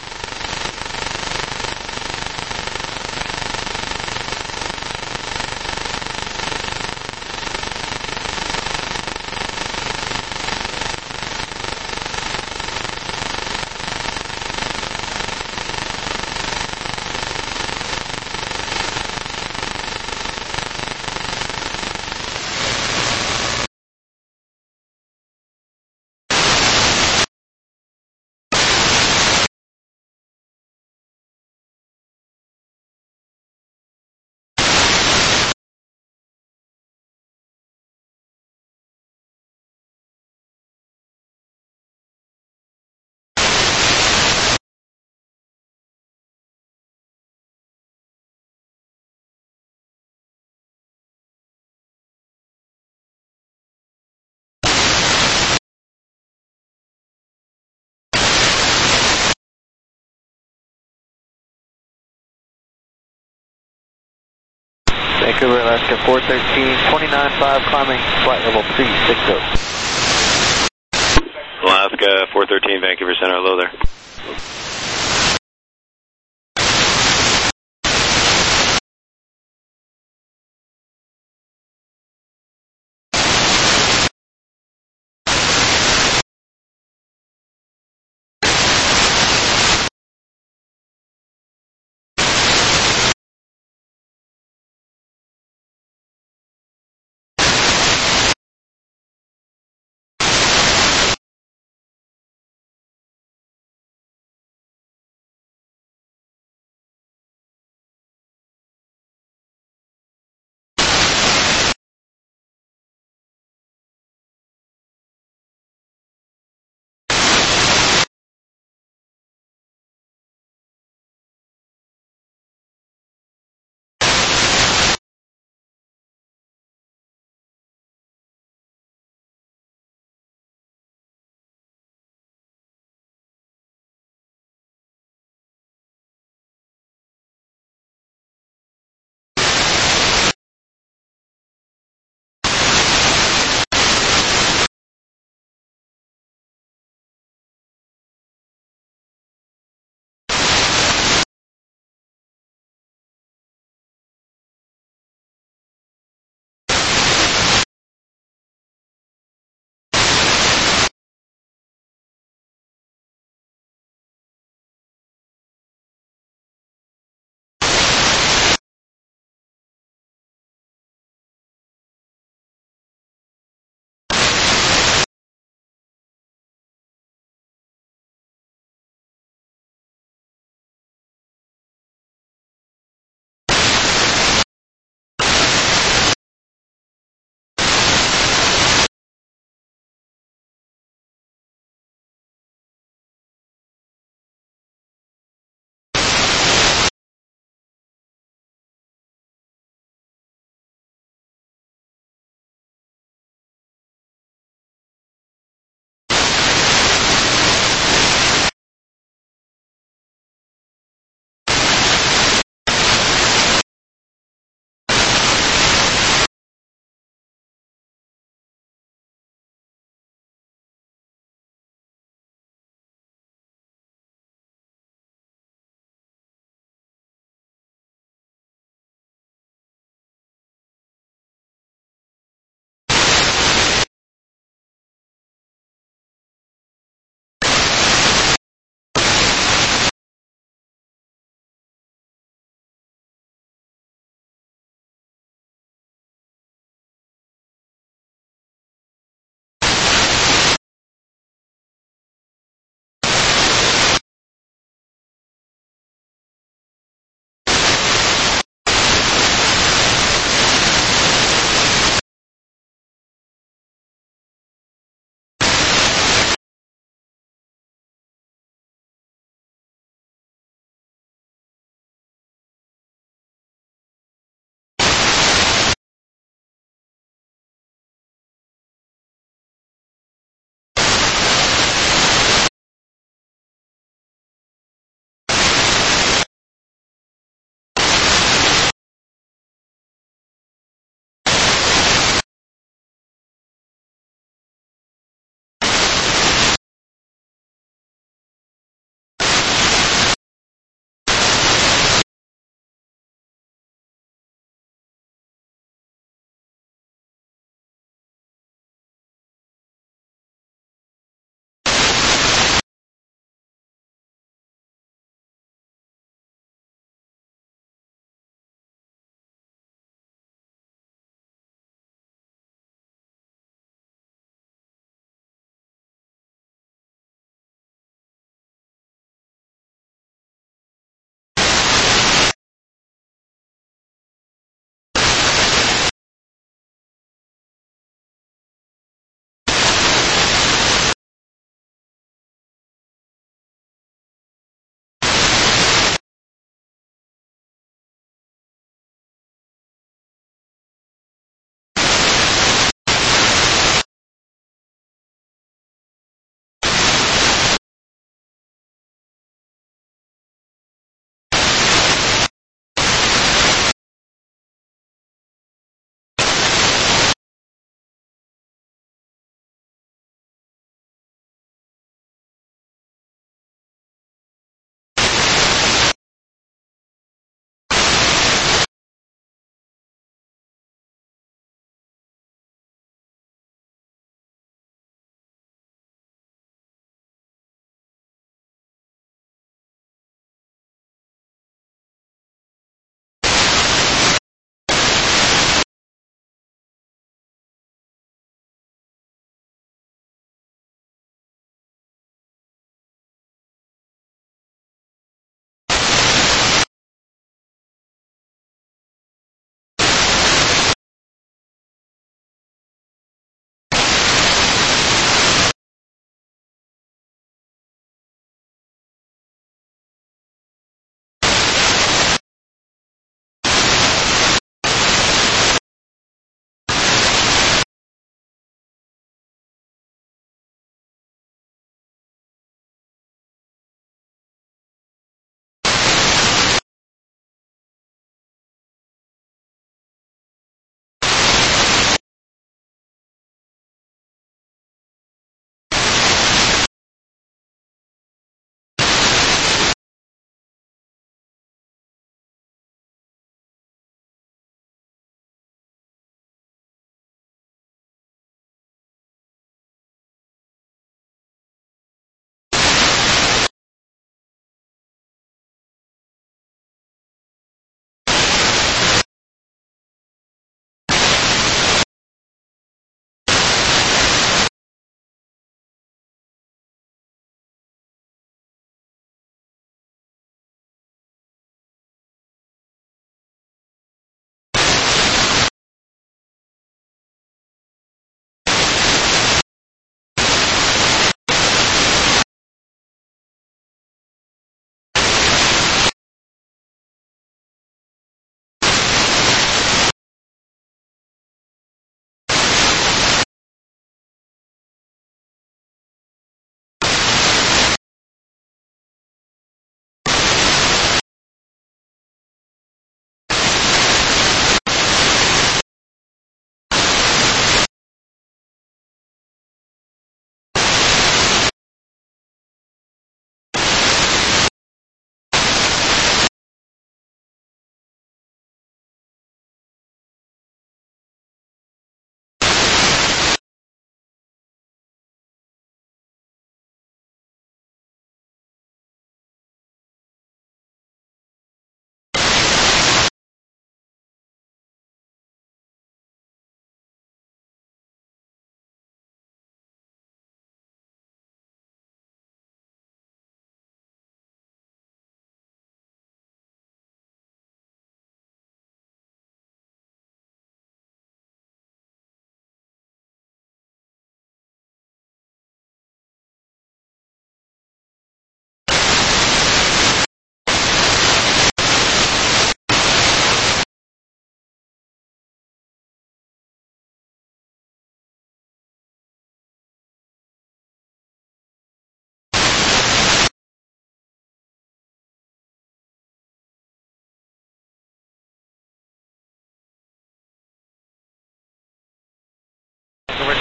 Vancouver, Alaska four thirteen, twenty-nine five, climbing flight level three sixty. Alaska four thirteen, Vancouver Center, hello there.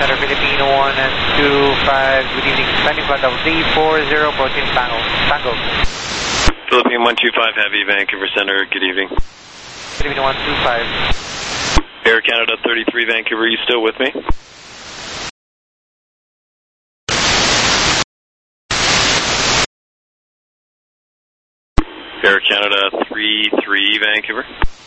Center Filipino one and two five, good evening, standing flight level three four zero, approaching Tango. Tango. Philippine one two five Heavy, Vancouver Center, good evening. Filipino one two five. Air Canada thirty-three Vancouver, are you still with me? Air Canada three three Vancouver.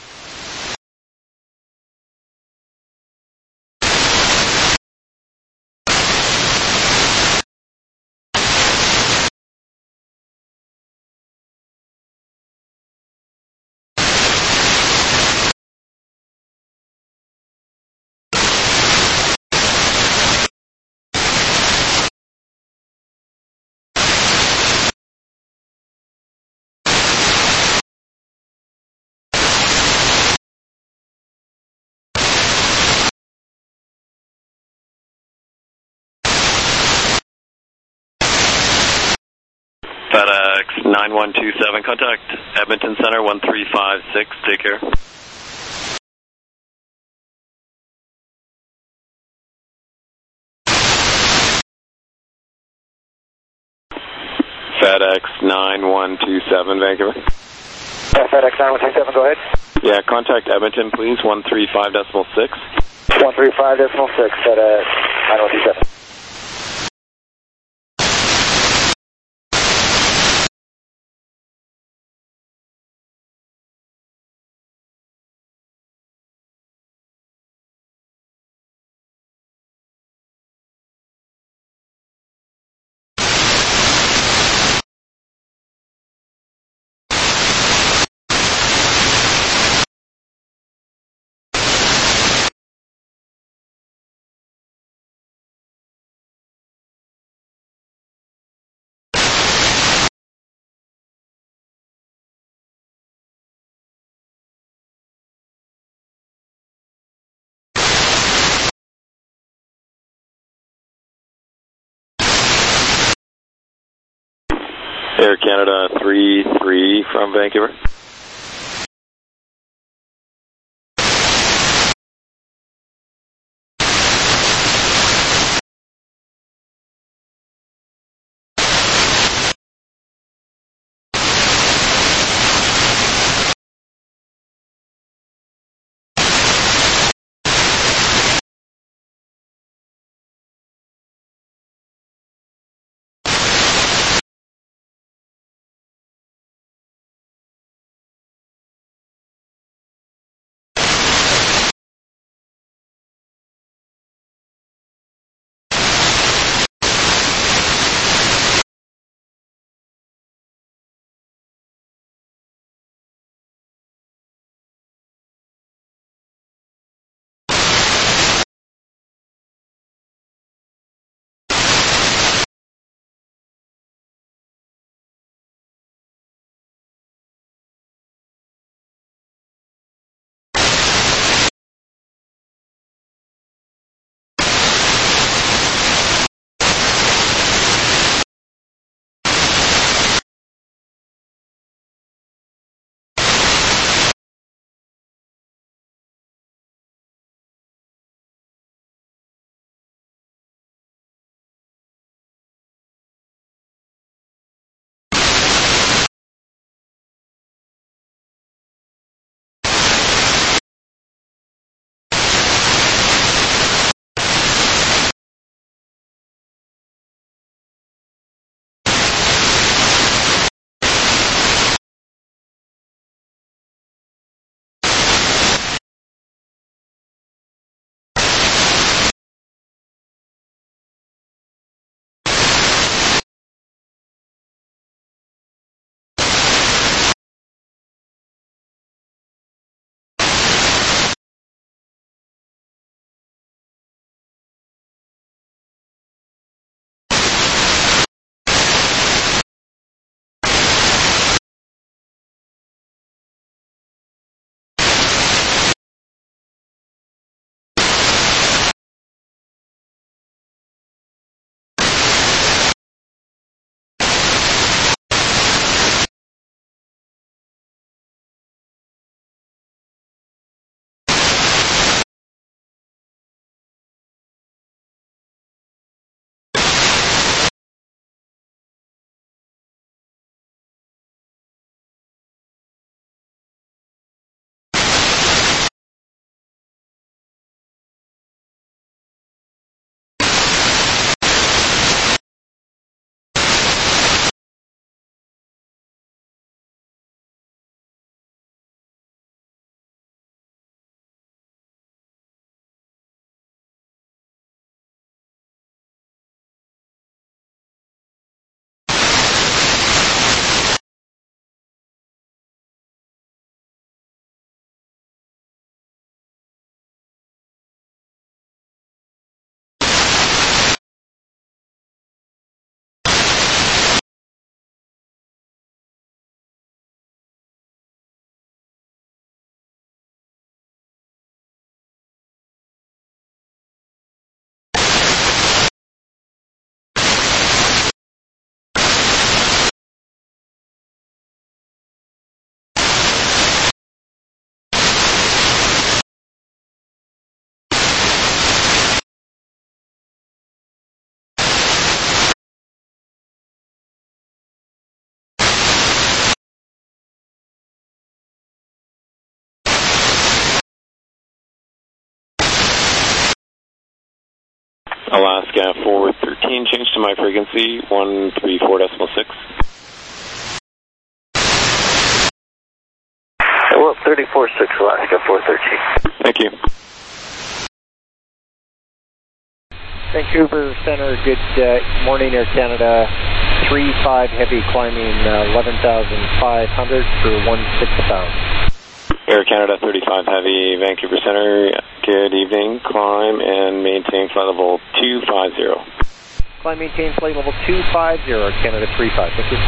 FedEx nine one two seven, contact Edmonton Center one three five six, take care. FedEx nine one two seven, Vancouver. Uh, FedEx nine one two seven, go ahead. Yeah, contact Edmonton, please, one three five decimal six. one three five decimal six, FedEx nine one two seven. Air Canada three three from Vancouver. Alaska four thirteen, change to my frequency, one three four decimal six. Well, thirty-four six, Alaska four thirteen. Thank you. Vancouver Center, good uh, morning, Air Canada. three five heavy climbing uh, eleven thousand five hundred for one six pound. Air Canada thirty-five Heavy, Vancouver Center, good evening, climb and maintain flight level two five zero. Climb, maintain flight level two five zero, Air Canada three five, thank you.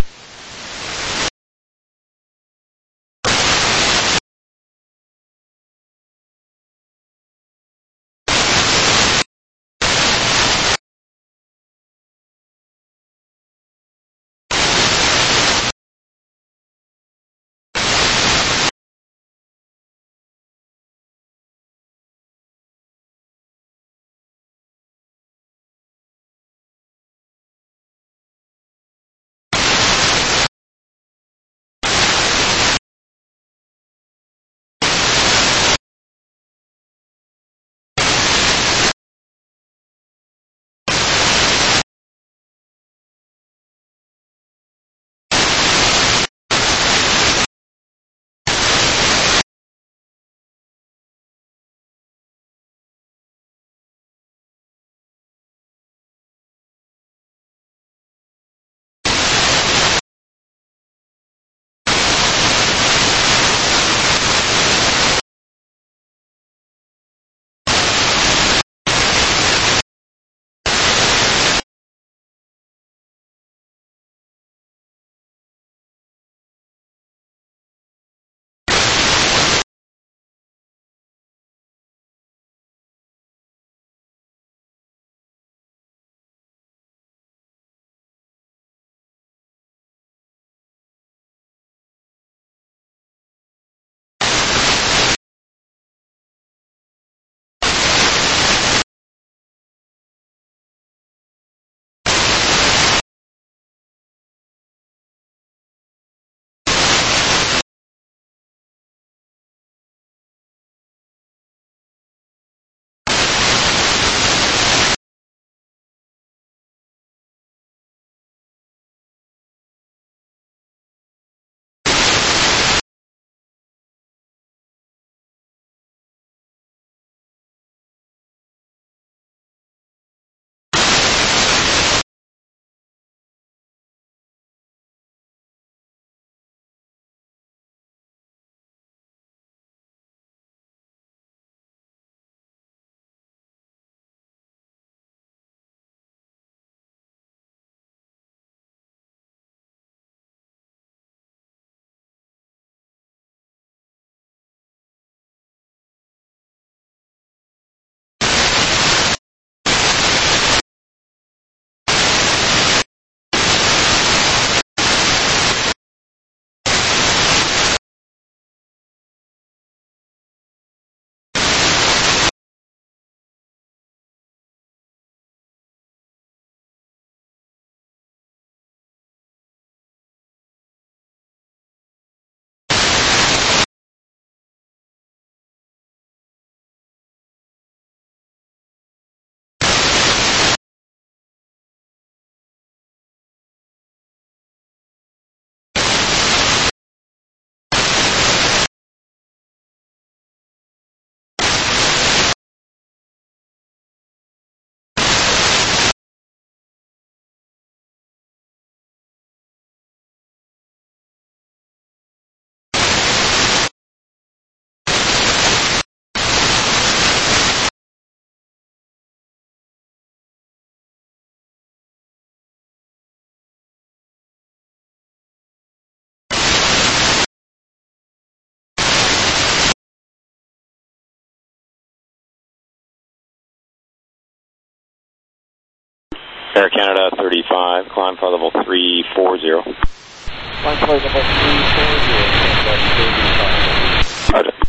Air Canada thirty-five, climb flight level three four zero. Climb flight level three four zero, Canada thirty-five. Roger.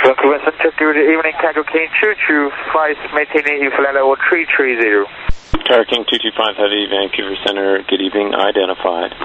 Vancouver Center, good evening, Tango King two two five, maintaining flight level three three zero. Tower King two two five Heavy, Vancouver Center, good evening, identified.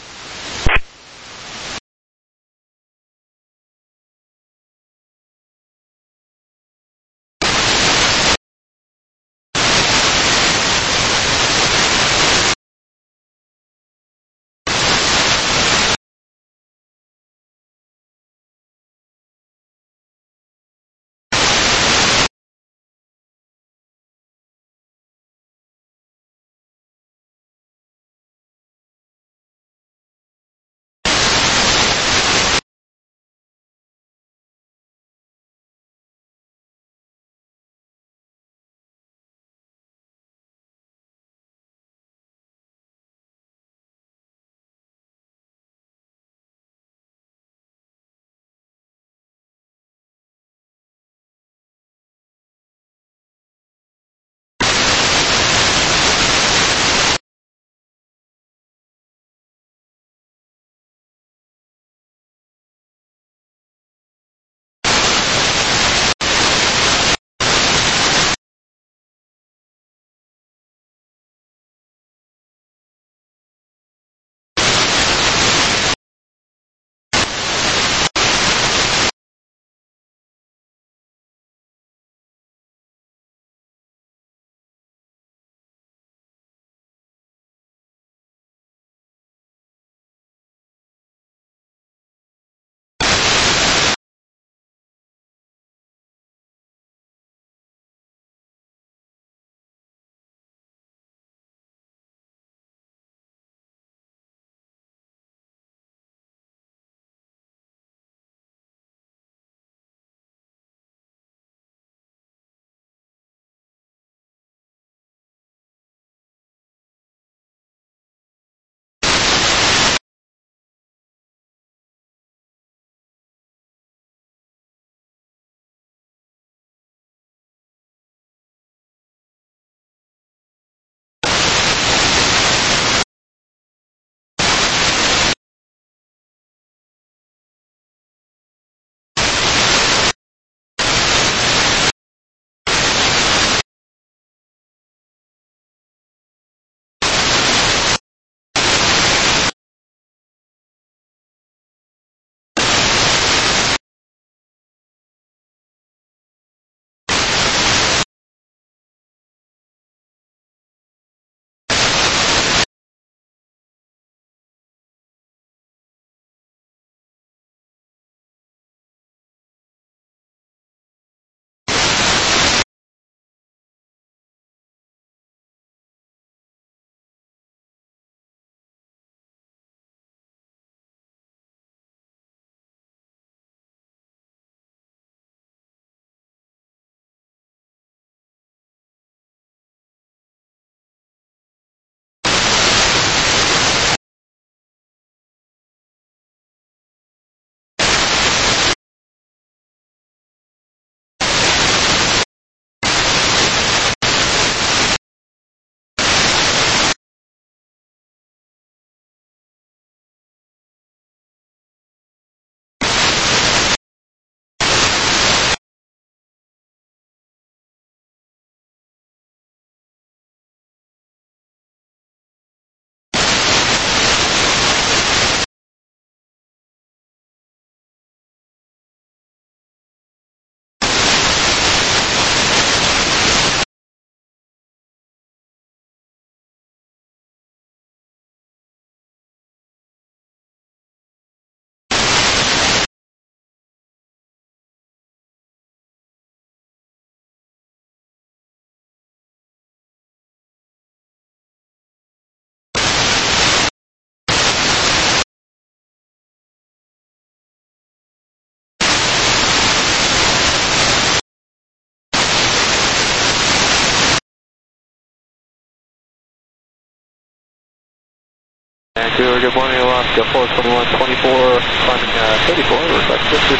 Vancouver, good morning, Alaska four twenty-one twenty-four, climbing uh, thirty-four, request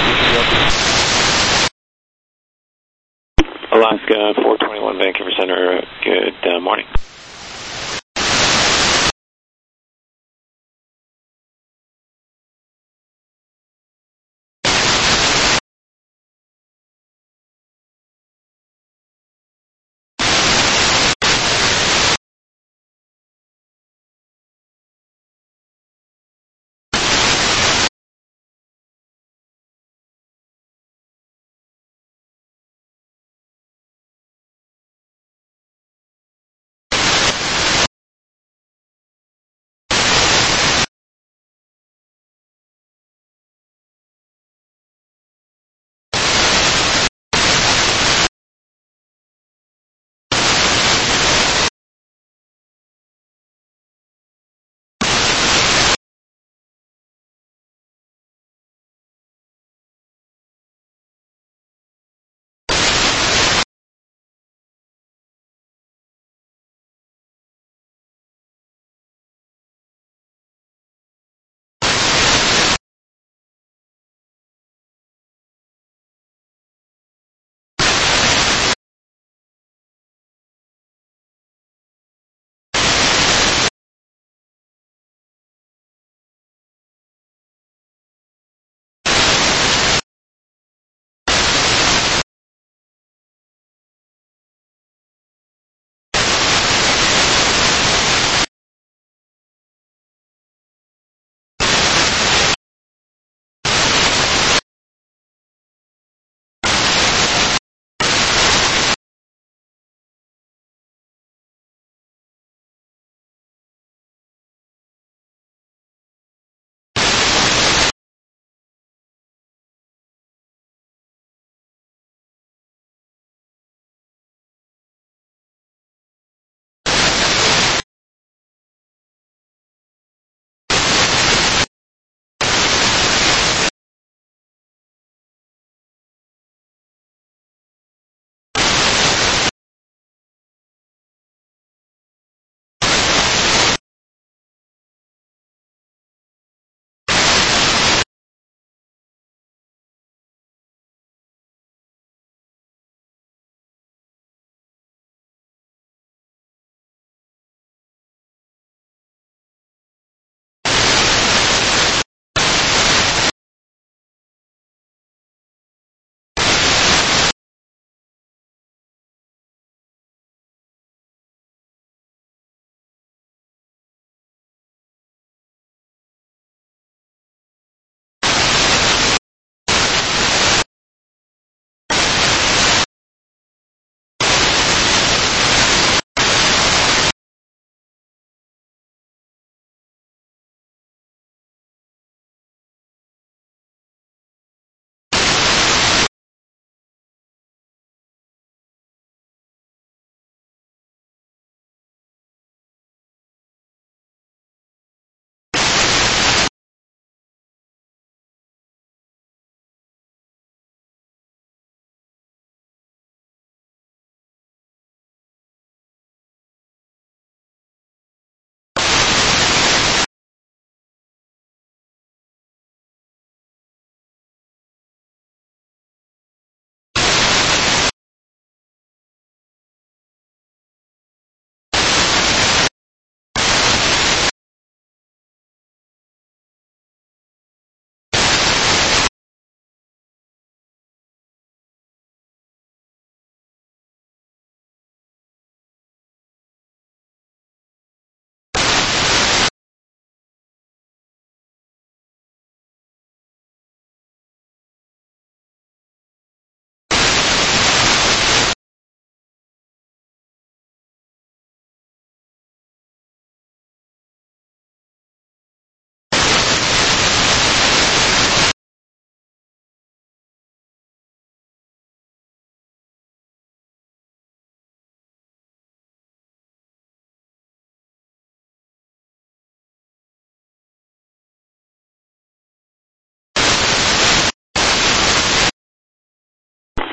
Alaska four twenty-one, Vancouver Center, good uh, morning.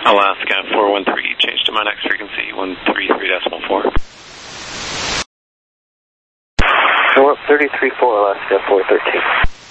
Alaska four one three, change to my next frequency, one three three decimal four. So up thirty-three four, Alaska four thirteen.